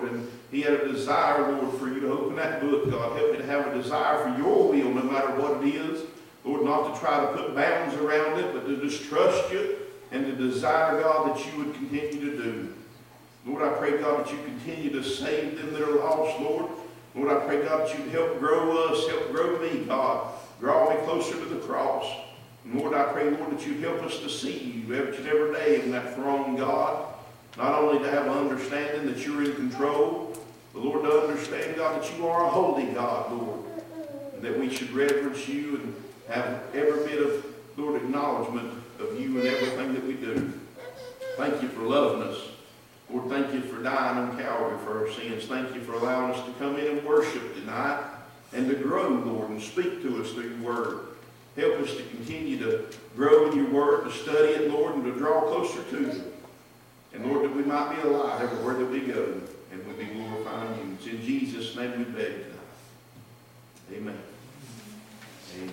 he had a desire, Lord, for you to open that book, God. Help me to have a desire for your will, no matter what it is. Lord, not to try to put bounds around it, but to just trust you and to desire, God, that you would continue to do. Lord, I pray, God, that you continue to save them that are lost, Lord. Lord, I pray, God, that you'd help grow us, help grow me, God. Draw me closer to the cross. And Lord, I pray, Lord, that you'd help us to see you each and every day in that throne, God. Not only to have an understanding that you're in control, but Lord, to understand, God, that you are a holy God, Lord. And that we should reverence you and have every bit of, Lord, acknowledgement of you in everything that we do. Thank you for loving us. Lord, thank you for dying on Calvary for our sins. Thank you for allowing us to come in and worship tonight and to grow, Lord, and speak to us through your word. Help us to continue to grow in your word, to study it, Lord, and to draw closer to you. And Lord, that we might be alive everywhere that we go and we be glorifying you. It's in Jesus' name we beg tonight. Amen. Amen.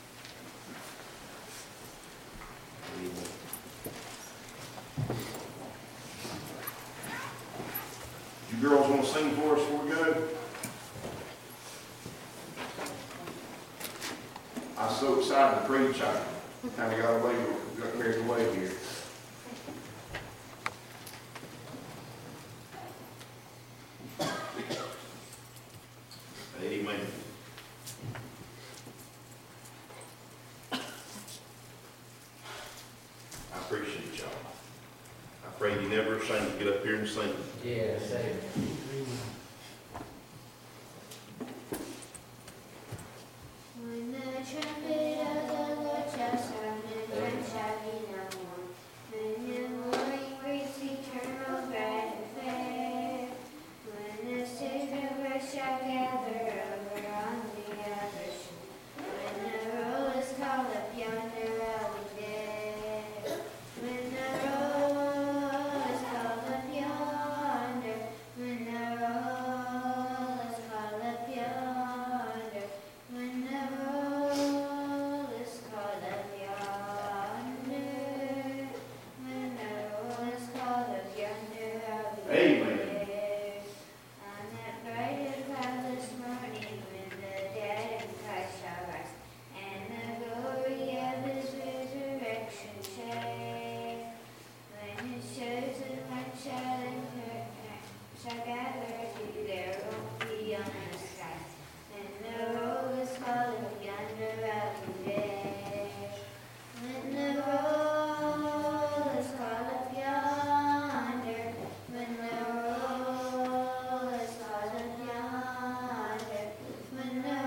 Amen. You girls want to sing for us before we go? I'm so excited to preach, I kind of got away, got carried away here. Amen. I appreciate y'all. I pray you never ashamed to get up here and sing. Yeah, same. When the trumpet of the Lord shall sound, and there shall be no more. When the morning breeze eternal, bright and fair. When the sacred birds shall gather over on the other shore. When the roll is called up yonder, I'll be there. When the roll is called up yonder, when the roll is called up yonder, when the roll is called up yonder, when the roll is called up yonder, I'll be Amen. there. On that bright and cloudless morning, when the dead in Christ shall rise, and the glory of his resurrection share, when his chosen ones shall enter, shall gather to their own beyond the sky, and the roll is called up yonder, I'll be there. When the roll is called up yonder, when the roll is called up yonder, when the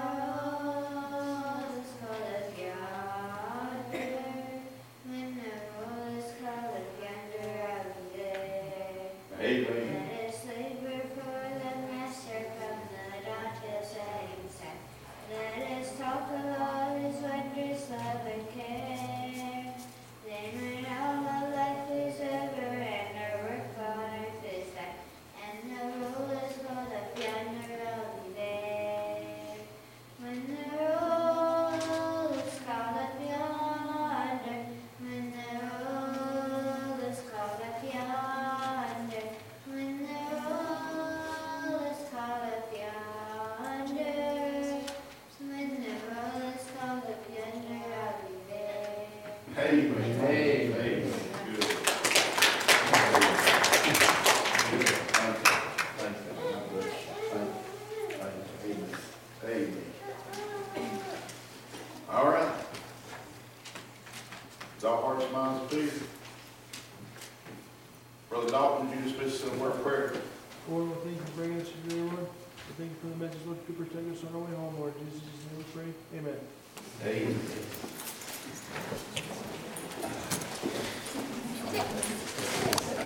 roll is called up yonder, when the roll is called up yonder, I'll be there. Amen. Let us labor for the Master from the dawn till setting sun. Let us talk of all his wondrous love and care. Then when all our life is over and our work on earth is done, and the roll is called up yonder, I'll be there. When the roll is called up yonder, when the roll is called up yonder, when the roll is called up yonder, when the roll is called up yonder, I'll be there. Amen. Amen. Amen. Good. Good. Thank you. Thank you. God bless you. Thank you. Thank you. Amen. Amen. All right. Is all hearts and minds clear? Brother Dalton, would you dismiss us in a word of prayer? Lord, we thank you for bringing us here, everyone. We thank you for the message, Lord, to protect us on our way home, Lord. In Jesus' name we pray. Amen. Amen.